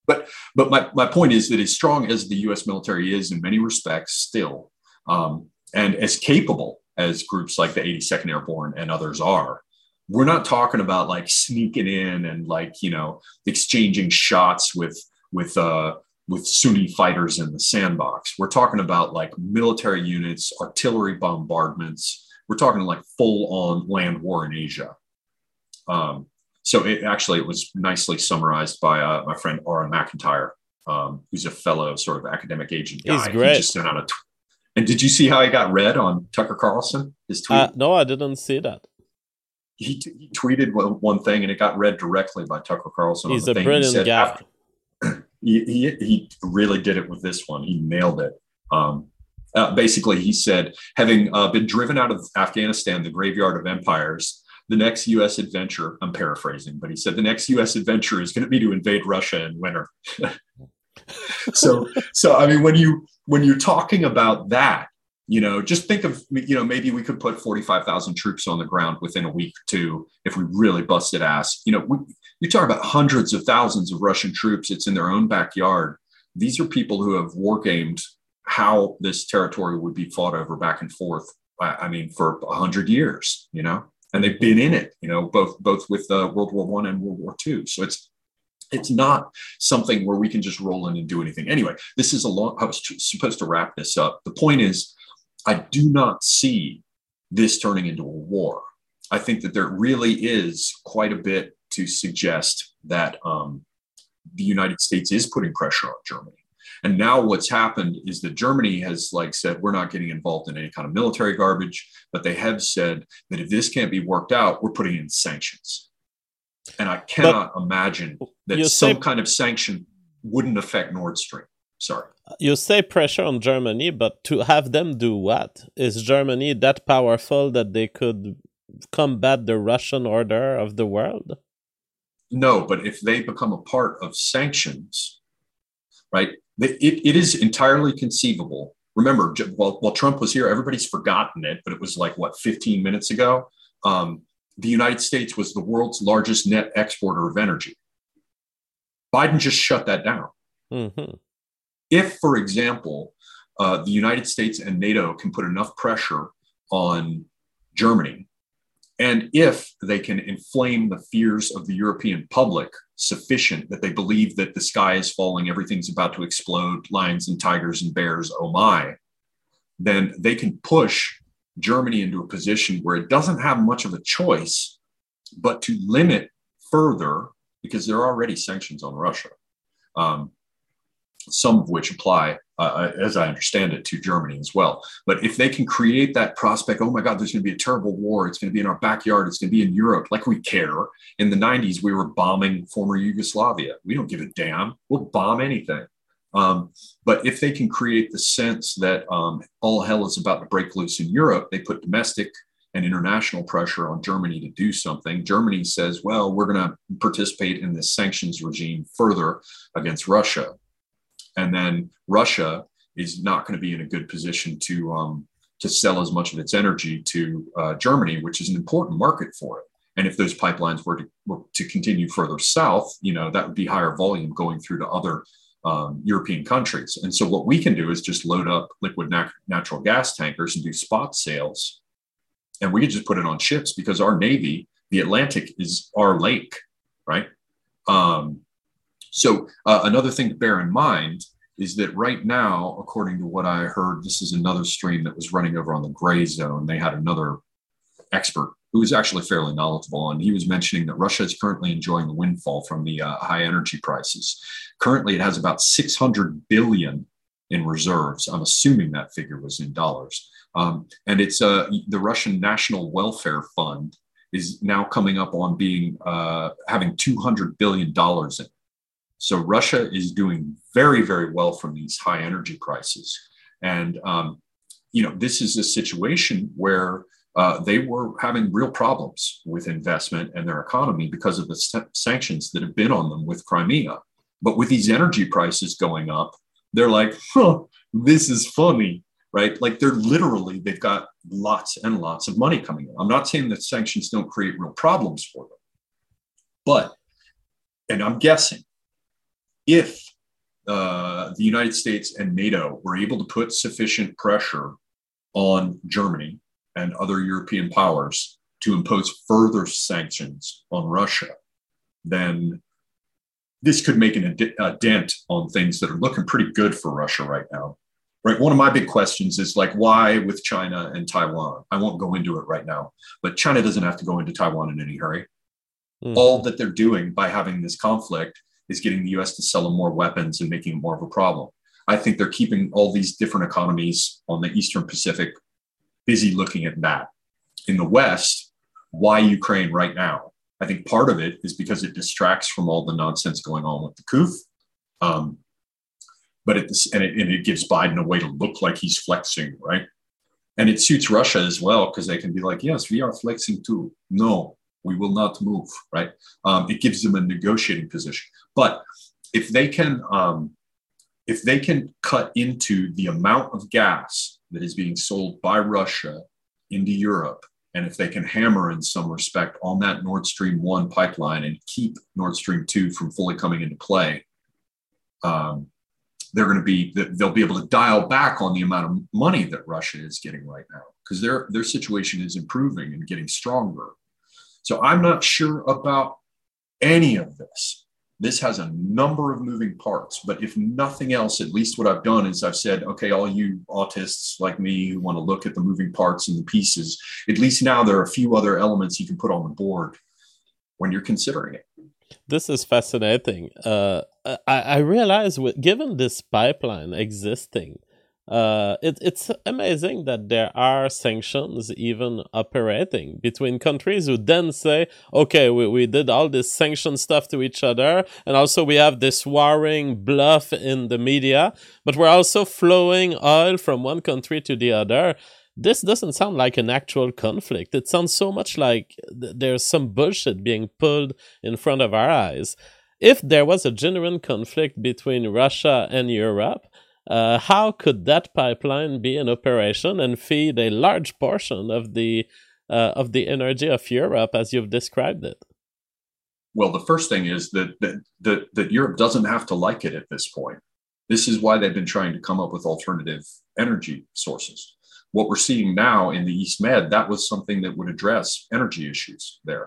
Speaker 2: but my point is that as strong as the U.S. military is in many respects still, and as capable as groups like the 82nd Airborne and others are, we're not talking about like sneaking in and like, exchanging shots with Sunni fighters in the sandbox. We're talking about like military units, artillery bombardments. We're talking like full on land war in Asia. So it was nicely summarized by my friend Aura McIntyre, who's a fellow sort of academic agent guy.
Speaker 1: He's great.
Speaker 2: He just sent out and did you see how he got read on Tucker Carlson? His tweet?
Speaker 1: No, I didn't see that.
Speaker 2: He tweeted one thing and it got read directly by Tucker Carlson.
Speaker 1: He's a brilliant guy.
Speaker 2: He really did it with this one. He nailed it. Basically, he said, having been driven out of Afghanistan, the graveyard of empires, the next U.S. adventure, I'm paraphrasing, but he said the next U.S. adventure is going to be to invade Russia in winter. So I mean, when you're talking about that, just think of, maybe we could put 45,000 troops on the ground within a week or two if we really busted ass. You talk about hundreds of thousands of Russian troops. It's in their own backyard. These are people who have war gamed how this territory would be fought over back and forth. I mean, for 100 years, and they've been in it, both with World War I and World War II. So it's not something where we can just roll in and do anything. Anyway, this is I was supposed to wrap this up. The point is, I do not see this turning into a war. I think that there really is quite a bit to suggest that the United States is putting pressure on Germany. And now what's happened is that Germany has said, we're not getting involved in any kind of military garbage, but they have said that if this can't be worked out, we're putting in sanctions. And I cannot imagine that some kind of sanction wouldn't affect Nord Stream. Sorry.
Speaker 1: You say pressure on Germany, but to have them do what? Is Germany that powerful that they could combat the Russian order of the world?
Speaker 2: No, but if they become a part of sanctions, right, it is entirely conceivable. Remember, while Trump was here, everybody's forgotten it, but it was 15 minutes ago. The United States was the world's largest net exporter of energy. Biden just shut that down.
Speaker 1: Mm-hmm.
Speaker 2: If, for example, the United States and NATO can put enough pressure on Germany, and if they can inflame the fears of the European public sufficient that they believe that the sky is falling, everything's about to explode, lions and tigers and bears, oh my, then they can push Germany into a position where it doesn't have much of a choice but to limit further, because there are already sanctions on Russia, some of which apply, as I understand it, to Germany as well. But if they can create that prospect, oh my God, there's going to be a terrible war. It's going to be in our backyard. It's going to be in Europe. Like we care. In the 90s, we were bombing former Yugoslavia. We don't give a damn. We'll bomb anything. But if they can create the sense that all hell is about to break loose in Europe, they put domestic and international pressure on Germany to do something. Germany says, well, we're going to participate in this sanctions regime further against Russia. And then Russia is not going to be in a good position to sell as much of its energy to Germany, which is an important market for it. And if those pipelines were to continue further south, that would be higher volume going through to other European countries. And so what we can do is just load up liquid natural gas tankers and do spot sales. And we can just put it on ships because our Navy, the Atlantic, is our lake, right? So another thing to bear in mind is that right now, according to what I heard, this is another stream that was running over on the gray zone. They had another expert who was actually fairly knowledgeable, and he was mentioning that Russia is currently enjoying the windfall from the high energy prices. Currently, it has about 600 billion in reserves. I'm assuming that figure was in dollars. And it's the Russian National Welfare Fund is now coming up on being having $200 billion in it. So Russia is doing very, very well from these high energy prices. And, this is a situation where they were having real problems with investment and their economy because of the sanctions that have been on them with Crimea. But with these energy prices going up, they're like, this is funny, right? Like they've got lots and lots of money coming in. I'm not saying that sanctions don't create real problems for them, and I'm guessing, if the United States and NATO were able to put sufficient pressure on Germany and other European powers to impose further sanctions on Russia, then this could make a dent on things that are looking pretty good for Russia right now. Right. One of my big questions is like, why with China and Taiwan? I won't go into it right now, but China doesn't have to go into Taiwan in any hurry. Mm-hmm. All that they're doing by having this conflict is getting the US to sell them more weapons and making it more of a problem. I think they're keeping all these different economies on the Eastern Pacific busy looking at that. In the West, why Ukraine right now? I think part of it is because it distracts from all the nonsense going on with the coup. But it gives Biden a way to look like he's flexing, right? And it suits Russia as well, because they can be like, yes, we are flexing too. No, we will not move, right? It gives them a negotiating position. But if they can cut into the amount of gas that is being sold by Russia into Europe, and if they can hammer in some respect on that Nord Stream 1 pipeline and keep Nord Stream 2 from fully coming into play, they'll be able to dial back on the amount of money that Russia is getting right now, because their situation is improving and getting stronger. So I'm not sure about any of this. This has a number of moving parts, but if nothing else, at least what I've done is I've said, okay, all you autists like me who want to look at the moving parts and the pieces, at least now there are a few other elements you can put on the board when you're considering it.
Speaker 1: This is fascinating. I realize, given this pipeline existing, it's amazing that there are sanctions even operating between countries who then say, okay, we did all this sanction stuff to each other, and also we have this warring bluff in the media, but we're also flowing oil from one country to the other. This doesn't sound like an actual conflict. It sounds so much like there's some bullshit being pulled in front of our eyes. If there was a genuine conflict between Russia and Europe, how could that pipeline be in operation and feed a large portion of the energy of Europe as you've described it?
Speaker 2: Well, the first thing is that Europe doesn't have to like it at this point. This is why they've been trying to come up with alternative energy sources. What we're seeing now in the East Med, that was something that would address energy issues there.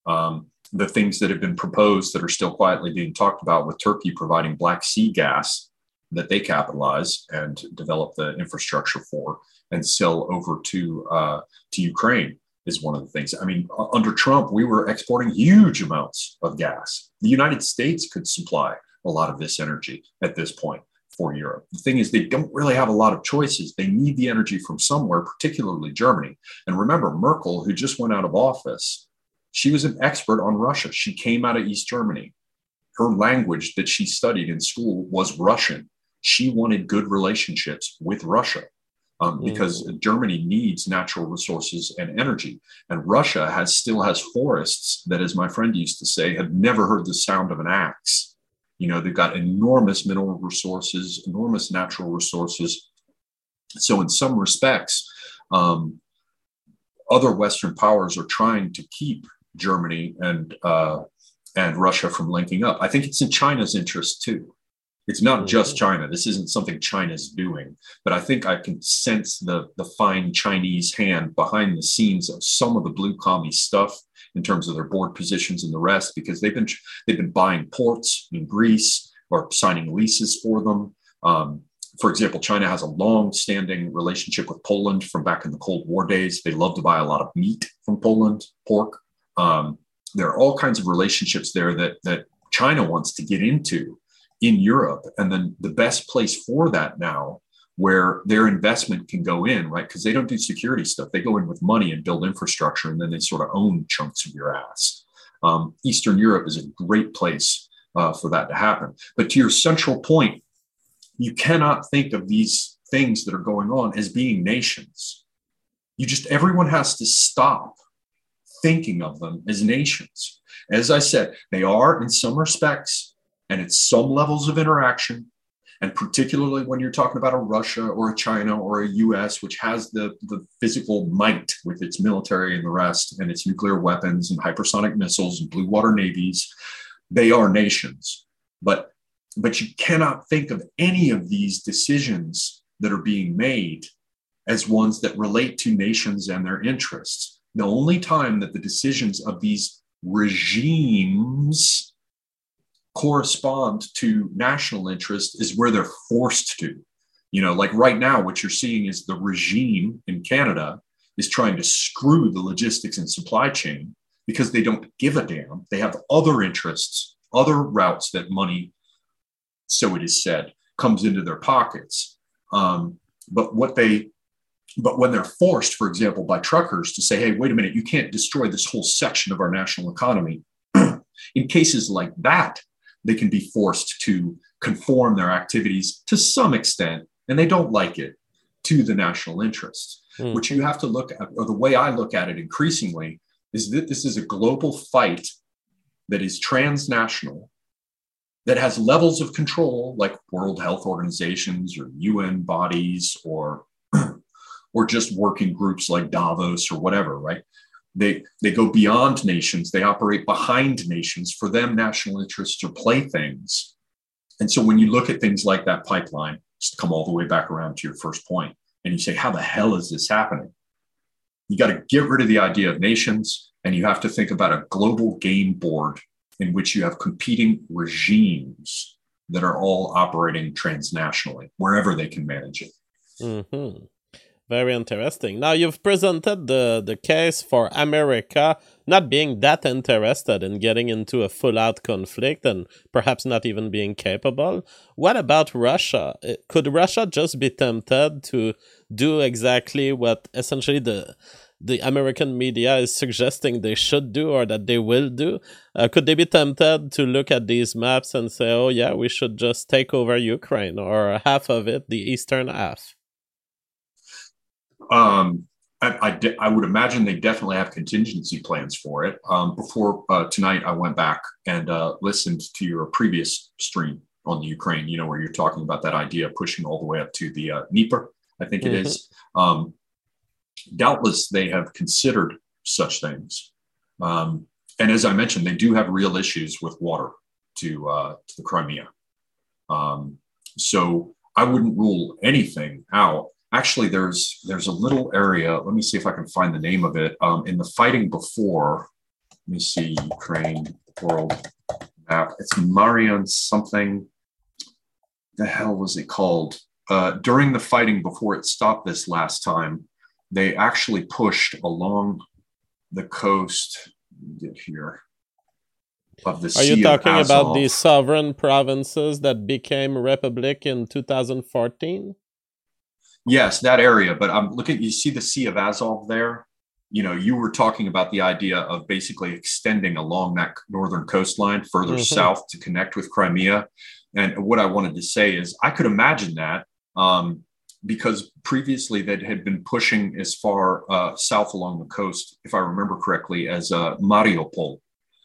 Speaker 2: The things that have been proposed that are still quietly being talked about, with Turkey providing Black Sea gas that they capitalize and develop the infrastructure for and sell over to Ukraine, is one of the things. I mean, under Trump, we were exporting huge amounts of gas. The United States could supply a lot of this energy at this point for Europe. The thing is, they don't really have a lot of choices. They need the energy from somewhere, particularly Germany. And remember, Merkel, who just went out of office, she was an expert on Russia. She came out of East Germany. Her language that she studied in school was Russian. She wanted good relationships with Russia because Germany needs natural resources and energy. And Russia still has forests that, as my friend used to say, have never heard the sound of an axe. You know, they've got enormous mineral resources, enormous natural resources. So in some respects, other Western powers are trying to keep Germany and Russia from linking up. I think it's in China's interest too. It's not just China. This isn't something China's doing, but I think I can sense the fine Chinese hand behind the scenes of some of the blue commie stuff in terms of their board positions and the rest, because they've been buying ports in Greece or signing leases for them. For example, China has a long-standing relationship with Poland from back in the Cold War days. They love to buy a lot of meat from Poland, pork. There are all kinds of relationships there that China wants to get into in Europe. And then the best place for that now, where their investment can go in, right? Because they don't do security stuff. They go in with money and build infrastructure, and then they sort of own chunks of your ass. Eastern Europe is a great place for that to happen. But to your central point, you cannot think of these things that are going on as being nations. Everyone has to stop thinking of them as nations. As I said, they are in some respects, and at some levels of interaction, and particularly when you're talking about a Russia or a China or a US, which has the physical might with its military and the rest, and its nuclear weapons and hypersonic missiles and blue water navies, they are nations. But But you cannot think of any of these decisions that are being made as ones that relate to nations and their interests. The only time that the decisions of these regimes correspond to national interest is where they're forced to. Like right now, what you're seeing is the regime in Canada is trying to screw the logistics and supply chain because they don't give a damn. They have other interests, other routes that money, so it is said, comes into their pockets. But when they're forced, for example, by truckers to say, hey, wait a minute, you can't destroy this whole section of our national economy. In cases like that, they can be forced to conform their activities to some extent, and they don't like it, to the national interests. Which you have to look at, or the way I look at it increasingly, is that this is a global fight that is transnational, that has levels of control like World Health Organizations or UN bodies or just working groups like Davos or whatever, right? They go beyond nations. They operate behind nations. For them, national interests are playthings. And so when you look at things like that pipeline, just to come all the way back around to your first point, and you say, how the hell is this happening? You got to get rid of the idea of nations, and you have to think about a global game board in which you have competing regimes that are all operating transnationally, wherever they can manage it.
Speaker 1: Mm-hmm. Very interesting. Now, you've presented the case for America not being that interested in getting into a full-out conflict and perhaps not even being capable. What about Russia? Could Russia just be tempted to do exactly what essentially the American media is suggesting they should do or that they will do? Could they be tempted to look at these maps and say, oh yeah, we should just take over Ukraine or half of it, the eastern half?
Speaker 2: I would imagine they definitely have contingency plans for it. Before tonight, I went back and listened to your previous stream on the Ukraine, where you're talking about that idea of pushing all the way up to the Dnieper, I think it is. Doubtless, they have considered such things. And as I mentioned, they do have real issues with water to the Crimea. So I wouldn't rule anything out. Actually, there's a little area. Let me see if I can find the name of it. In the fighting before, let me see, Ukraine world map. It's Marion something. The hell was it called? During the fighting before it stopped this last time, they actually pushed along the coast. Get here. Of the Sea
Speaker 1: Are you talking
Speaker 2: of
Speaker 1: about the sovereign provinces that became republic in 2014?
Speaker 2: Yes, that area. But I'm looking, you see the Sea of Azov there? You were talking about the idea of basically extending along that northern coastline further south to connect with Crimea. And what I wanted to say is I could imagine that because previously they had been pushing as far south along the coast, if I remember correctly, as Mariupol.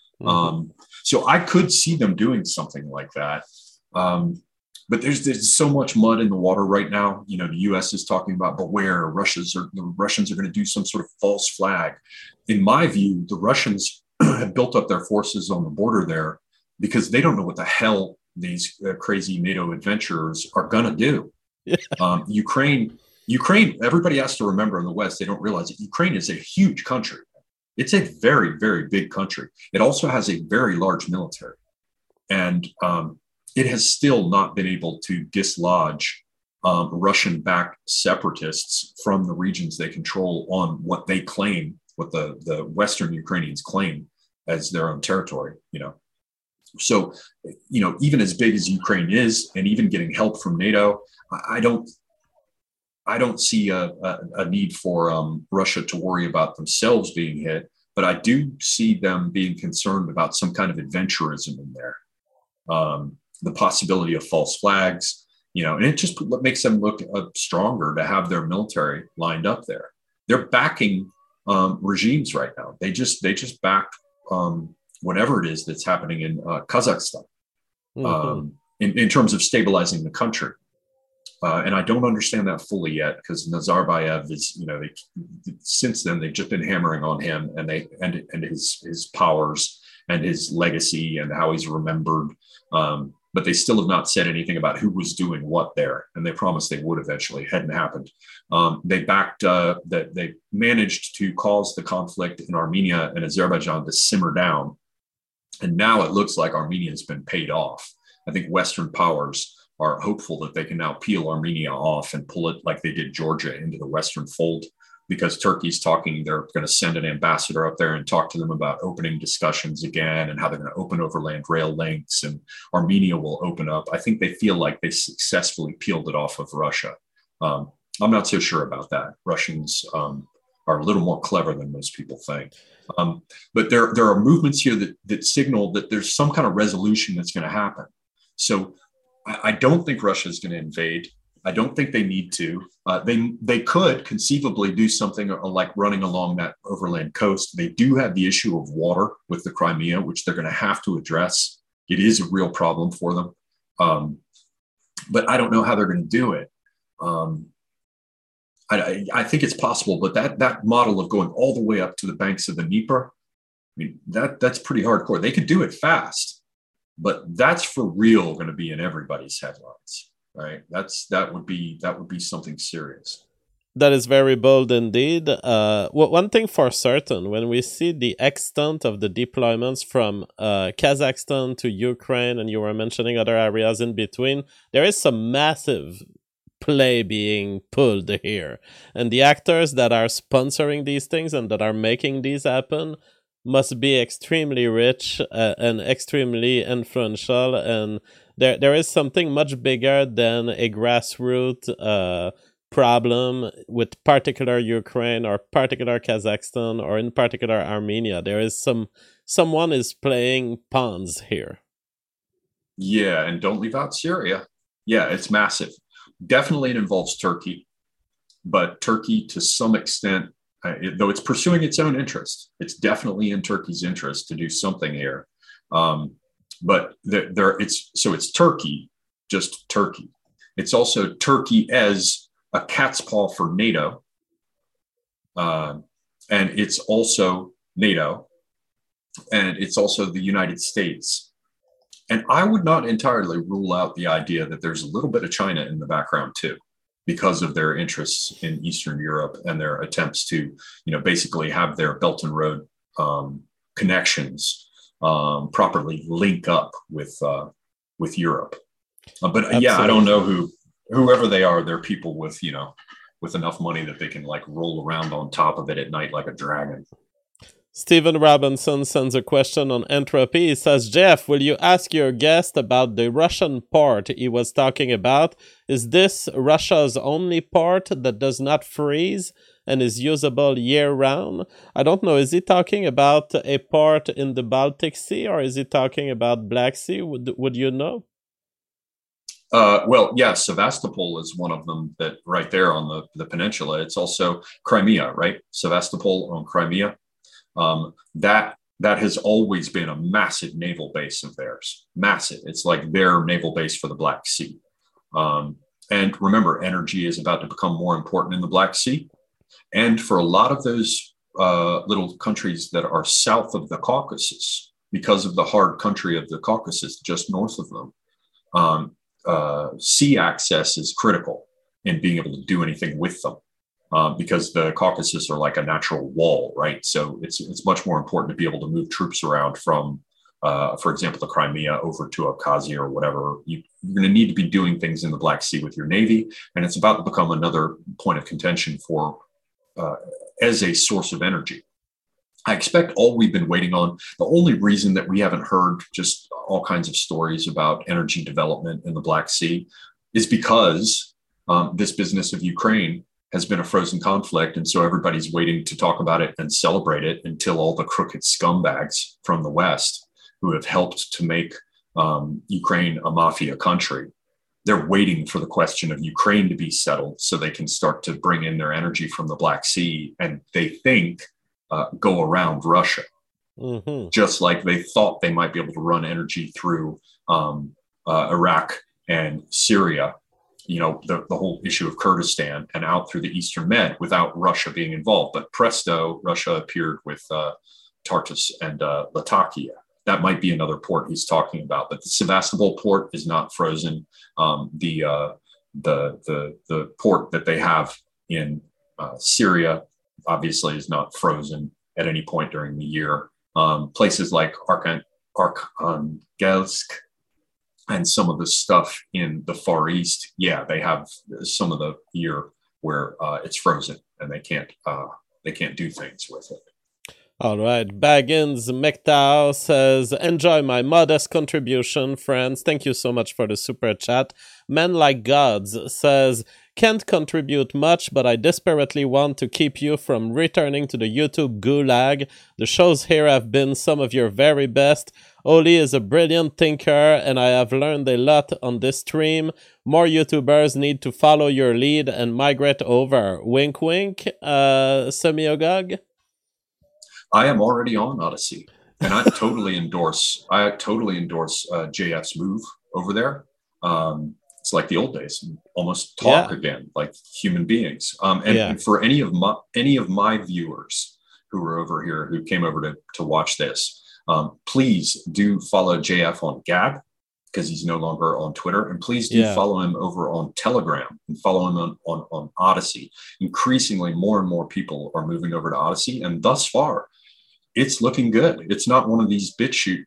Speaker 2: So I could see them doing something like that. But there's so much mud in the water right now. The U.S. is talking about beware. The Russians are going to do some sort of false flag. In my view, the Russians have built up their forces on the border there because they don't know what the hell these crazy NATO adventurers are going to do. Ukraine. Everybody has to remember in the West, they don't realize that Ukraine is a huge country. It's a very, very big country. It also has a very large military, and it has still not been able to dislodge Russian-backed separatists from the regions they control on what they claim, what the Western Ukrainians claim as their own territory, So, even as big as Ukraine is, and even getting help from NATO, I don't see a need for Russia to worry about themselves being hit, but I do see them being concerned about some kind of adventurism in there. The possibility of false flags, and it just makes them look stronger to have their military lined up there. They're backing regimes right now. They just back whatever it is that's happening in Kazakhstan in terms of stabilizing the country. And I don't understand that fully yet because Nazarbayev is, since then they've just been hammering on him and his powers and his legacy and how he's remembered. but they still have not said anything about who was doing what there. And they promised they would eventually. Hadn't happened. They backed that they managed to cause the conflict in Armenia and Azerbaijan to simmer down. And now it looks like Armenia's been paid off. I think Western powers are hopeful that they can now peel Armenia off and pull it like they did Georgia into the Western fold, because Turkey's talking, they're going to send an ambassador up there and talk to them about opening discussions again and how they're going to open overland rail links, and Armenia will open up. I think they feel like they successfully peeled it off of Russia. I'm not so sure about that. Russians are a little more clever than most people think. But there are movements here that signal that there's some kind of resolution that's going to happen. So I don't think Russia is going to invade. I don't think they need to. They could conceivably do something like running along that overland coast. They do have the issue of water with the Crimea, which they're going to have to address. It is a real problem for them. But I don't know how they're going to do it. I think it's possible, but that model of going all the way up to the banks of the Dnieper, I mean, that's pretty hardcore. They could do it fast, but that's for real going to be in everybody's headlines, right? That would be something serious.
Speaker 1: That is very bold indeed. One thing for certain, when we see the extent of the deployments from Kazakhstan to Ukraine, and you were mentioning other areas in between, there is some massive play being pulled here. And the actors that are sponsoring these things and that are making these happen must be extremely rich and extremely influential. And there is something much bigger than a grassroots problem with particular Ukraine or particular Kazakhstan or in particular Armenia. There is someone is playing pawns here.
Speaker 2: Yeah, and don't leave out Syria. Yeah, it's massive. Definitely it involves Turkey, but Turkey to some extent, though it's pursuing its own interest, it's definitely in Turkey's interest to do something here. But it's Turkey, just Turkey. It's also Turkey as a cat's paw for NATO. And it's also NATO. And it's also the United States. And I would not entirely rule out the idea that there's a little bit of China in the background too, because of their interests in Eastern Europe and their attempts to, basically have their Belt and Road connections properly link up with Europe. But Absolutely. Yeah, I don't know whoever they are. They're people with with enough money that they can like roll around on top of it at night like a dragon.
Speaker 1: Stephen Robinson sends a question on entropy. He says, Jeff, will you ask your guest about the Russian port he was talking about? Is this Russia's only port that does not freeze and is usable year-round? I don't know. Is he talking about a port in the Baltic Sea or is he talking about Black Sea? Would you know?
Speaker 2: Well, yeah, Sevastopol is one of them that right there on the peninsula. It's also Crimea, right? Sevastopol on Crimea. That has always been a massive naval base of theirs. Massive. It's like their naval base for the Black Sea. And remember, energy is about to become more important in the Black Sea. And for a lot of those little countries that are south of the Caucasus, because of the hard country of the Caucasus just north of them, sea access is critical in being able to do anything with them. Because the Caucasus are like a natural wall, right? So it's much more important to be able to move troops around from, for example, the Crimea over to Abkhazia or whatever. You're going to need to be doing things in the Black Sea with your Navy, and it's about to become another point of contention for as a source of energy. I expect all we've been waiting on, the only reason that we haven't heard just all kinds of stories about energy development in the Black Sea is because this business of Ukraine has been a frozen conflict. And so everybody's waiting to talk about it and celebrate it until all the crooked scumbags from the West who have helped to make Ukraine a mafia country, they're waiting for the question of Ukraine to be settled so they can start to bring in their energy from the Black Sea and they think go around Russia. Mm-hmm. Just like they thought they might be able to run energy through Iraq and Syria, the whole issue of Kurdistan and out through the Eastern Med without Russia being involved. But presto, Russia appeared with Tartus and Latakia. that might be another port he's talking about. But the Sevastopol port is not frozen. The port that they have in Syria obviously is not frozen at any point during the year. Places like Arkhangelsk and some of the stuff in the Far East, yeah, they have some of the year where it's frozen and they can't do things with it.
Speaker 1: All right. Baggins McTow says, enjoy my modest contribution, friends. Thank you so much for the super chat. Men Like Gods says, can't contribute much, but I desperately want to keep you from returning to the YouTube gulag. The shows here have been some of your very best. Oli is a brilliant thinker, and I have learned a lot on this stream. More YouTubers need to follow your lead and migrate over. Wink, wink, Semiogog.
Speaker 2: I am already on Odyssey, and I totally endorse JF's move over there. It's like the old days, almost talk again like human beings. And for any of my viewers who are over here, who came over to watch this, please do follow JF on Gab, because he's no longer on Twitter. And please do follow him over on Telegram and follow him on Odyssey. Increasingly, more and more people are moving over to Odyssey. And thus far, it's looking good. It's not one of these BitChute,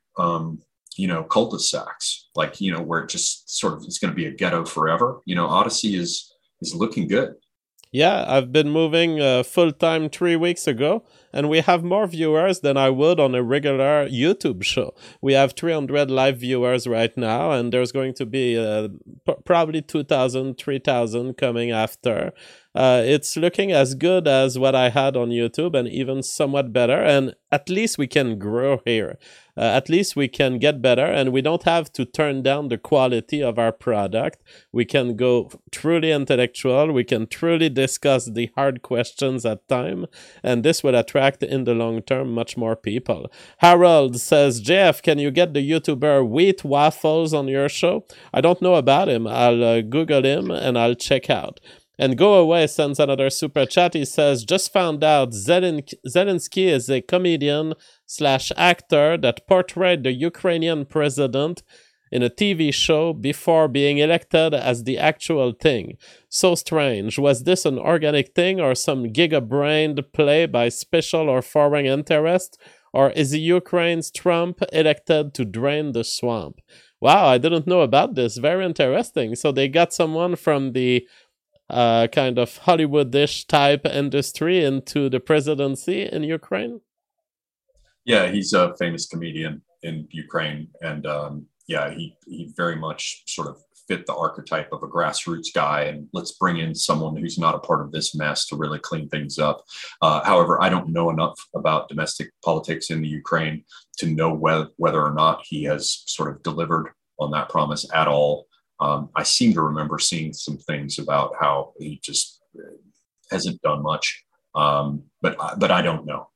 Speaker 2: cul-de-sacs, like, where it just sort of is going to be a ghetto forever. Odyssey is looking good.
Speaker 1: Yeah, I've been moving full-time 3 weeks ago, and we have more viewers than I would on a regular YouTube show. We have 300 live viewers right now, and there's going to be probably 2,000, 3,000 coming after. It's looking as good as what I had on YouTube, and even somewhat better, and at least we can grow here. At least we can get better, and we don't have to turn down the quality of our product. We can go truly intellectual. We can truly discuss the hard questions at time, and this will attract in the long term much more people. Harold says, Jeff, can you get the YouTuber Wheat Waffles on your show? I don't know about him. I'll Google him and I'll check out. And Go Away sends another super chat. He says, just found out Zelensky is a comedian/actor that portrayed the Ukrainian president in a TV show before being elected as the actual thing. So strange. Was this an organic thing or some giga-brained play by special or foreign interest? Or is the Ukraine's Trump elected to drain the swamp? Wow, I didn't know about this. Very interesting. So they got someone from the kind of Hollywood-ish type industry into the presidency in Ukraine?
Speaker 2: Yeah, he's a famous comedian in Ukraine. And he very much sort of fit the archetype of a grassroots guy. And let's bring in someone who's not a part of this mess to really clean things up. However, I don't know enough about domestic politics in the Ukraine to know whether or not he has sort of delivered on that promise at all. I seem to remember seeing some things about how he just hasn't done much, but I don't know.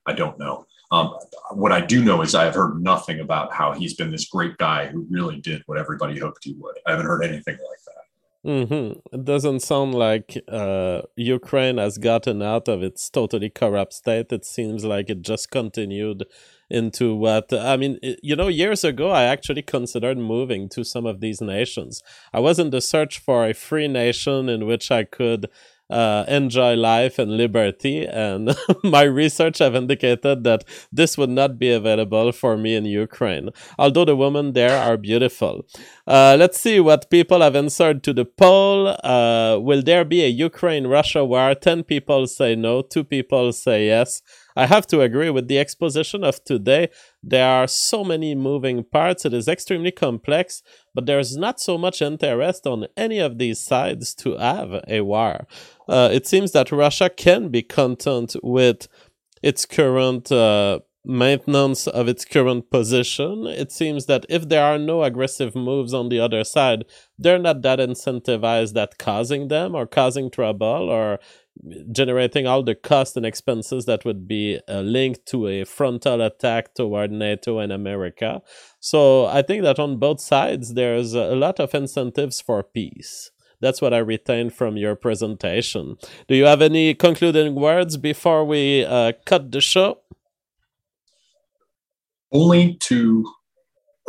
Speaker 2: What I do know is I have heard nothing about how he's been this great guy who really did what everybody hoped he would. I haven't heard anything like that.
Speaker 1: It doesn't sound like Ukraine has gotten out of its totally corrupt state. It seems like it just continued into what, I mean, years ago, I actually considered moving to some of these nations. I was in the search for a free nation in which I could enjoy life and liberty, and my research have indicated that this would not be available for me in Ukraine, although the women there are beautiful. Let's see what people have answered to the poll. Will there be a Ukraine-Russia war? 10 people say no, 2 people say yes. I have to agree with the exposition of today. There are so many moving parts. It is extremely complex, but there's not so much interest on any of these sides to have a war. It seems that Russia can be content with its current maintenance of its current position. It seems that if there are no aggressive moves on the other side, they're not that incentivized at causing them or causing trouble or generating all the costs and expenses that would be linked to a frontal attack toward NATO and America. So I think that on both sides, there's a lot of incentives for peace. That's what I retained from your presentation. Do you have any concluding words before we cut the show?
Speaker 2: Only to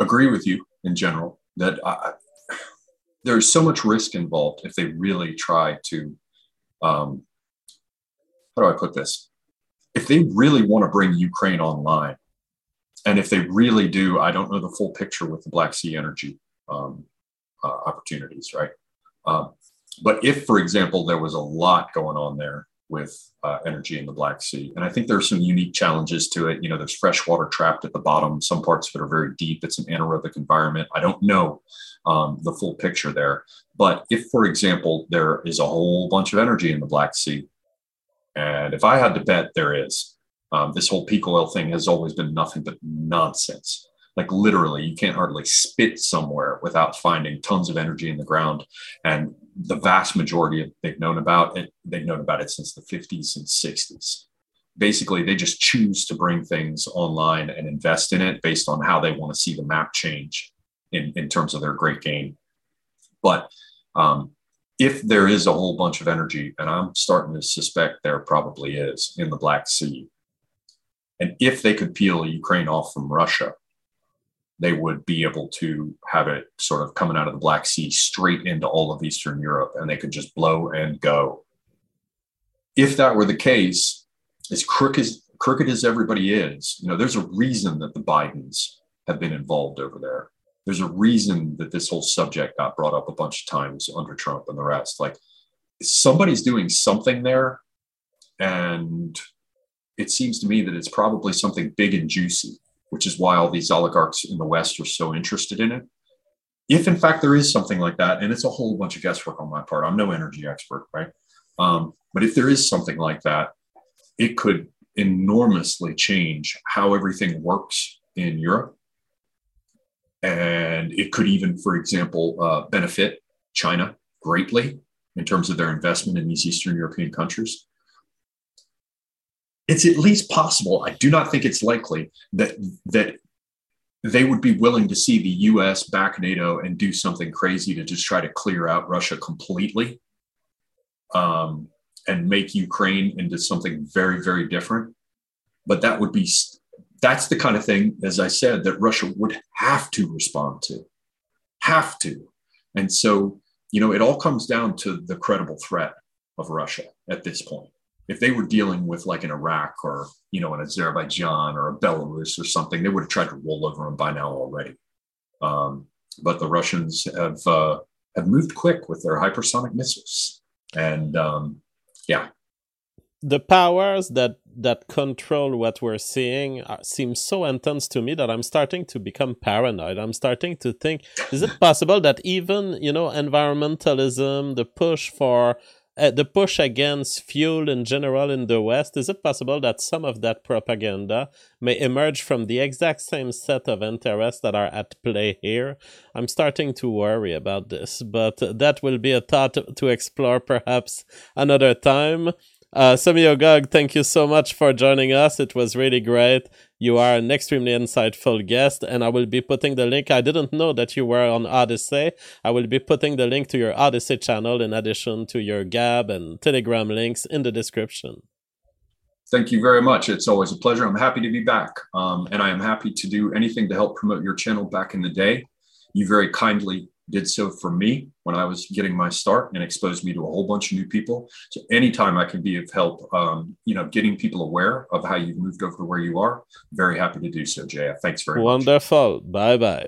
Speaker 2: agree with you in general that there's so much risk involved if they really try to, how do I put this? If they really want to bring Ukraine online, and if they really do, I don't know the full picture with the Black Sea energy opportunities, right? But if, for example, there was a lot going on there with energy in the Black Sea, and I think there's some unique challenges to it. You know, there's fresh water trapped at the bottom. Some parts of it are very deep. It's an anaerobic environment. I don't know the full picture there. But if, for example, there is a whole bunch of energy in the Black Sea, and if I had to bet, there is, this whole peak oil thing has always been nothing but nonsense. Like literally, you can't hardly spit somewhere without finding tons of energy in the ground. And the vast majority of they've known about it since the 50s and 60s. Basically, they just choose to bring things online and invest in it based on how they want to see the map change in terms of their great gain. But if there is a whole bunch of energy, and I'm starting to suspect there probably is in the Black Sea, and if they could peel Ukraine off from Russia, they would be able to have it sort of coming out of the Black Sea straight into all of Eastern Europe, and they could just blow and go. If that were the case, as crooked as everybody is, you know, there's a reason that the Bidens have been involved over there. There's a reason that this whole subject got brought up a bunch of times under Trump and the rest. Like, somebody's doing something there, and it seems to me that it's probably something big and juicy, which is why all these oligarchs in the West are so interested in it. If in fact there is something like that, and it's a whole bunch of guesswork on my part, I'm no energy expert, right? But if there is something like that, it could enormously change how everything works in Europe. And it could even, for example, benefit China greatly in terms of their investment in these Eastern European countries. It's at least possible. I do not think it's likely that they would be willing to see the US back NATO and do something crazy to just try to clear out Russia completely, and make Ukraine into something very, very different. But that's the kind of thing, as I said, that Russia would have to respond to. Have to. And so, you know, it all comes down to the credible threat of Russia at this point. If they were dealing with like an Iraq or, you know, an Azerbaijan or a Belarus or something, they would have tried to roll over them by now already. But the Russians have moved quick with their hypersonic missiles. And yeah.
Speaker 1: The powers that control what we're seeing seem so intense to me that I'm starting to become paranoid. I'm starting to think, is it possible that even, you know, environmentalism, the push against fuel in general in the West, is it possible that some of that propaganda may emerge from the exact same set of interests that are at play here? I'm starting to worry about this, but that will be a thought to explore perhaps another time. Semyohagog, thank you so much for joining us. It was really great. You are an extremely insightful guest, and I will be putting the link. I didn't know that you were on Odysee. I will be putting the link to your Odysee channel in addition to your Gab and Telegram links in the description.
Speaker 2: Thank you very much. It's always a pleasure. I'm happy to be back, and I am happy to do anything to help promote your channel back in the day. You very kindly did so for me when I was getting my start and exposed me to a whole bunch of new people. So anytime I can be of help, you know, getting people aware of how you've moved over to where you are, very happy to do so, JF. Thanks very much.
Speaker 1: Wonderful. Bye-bye.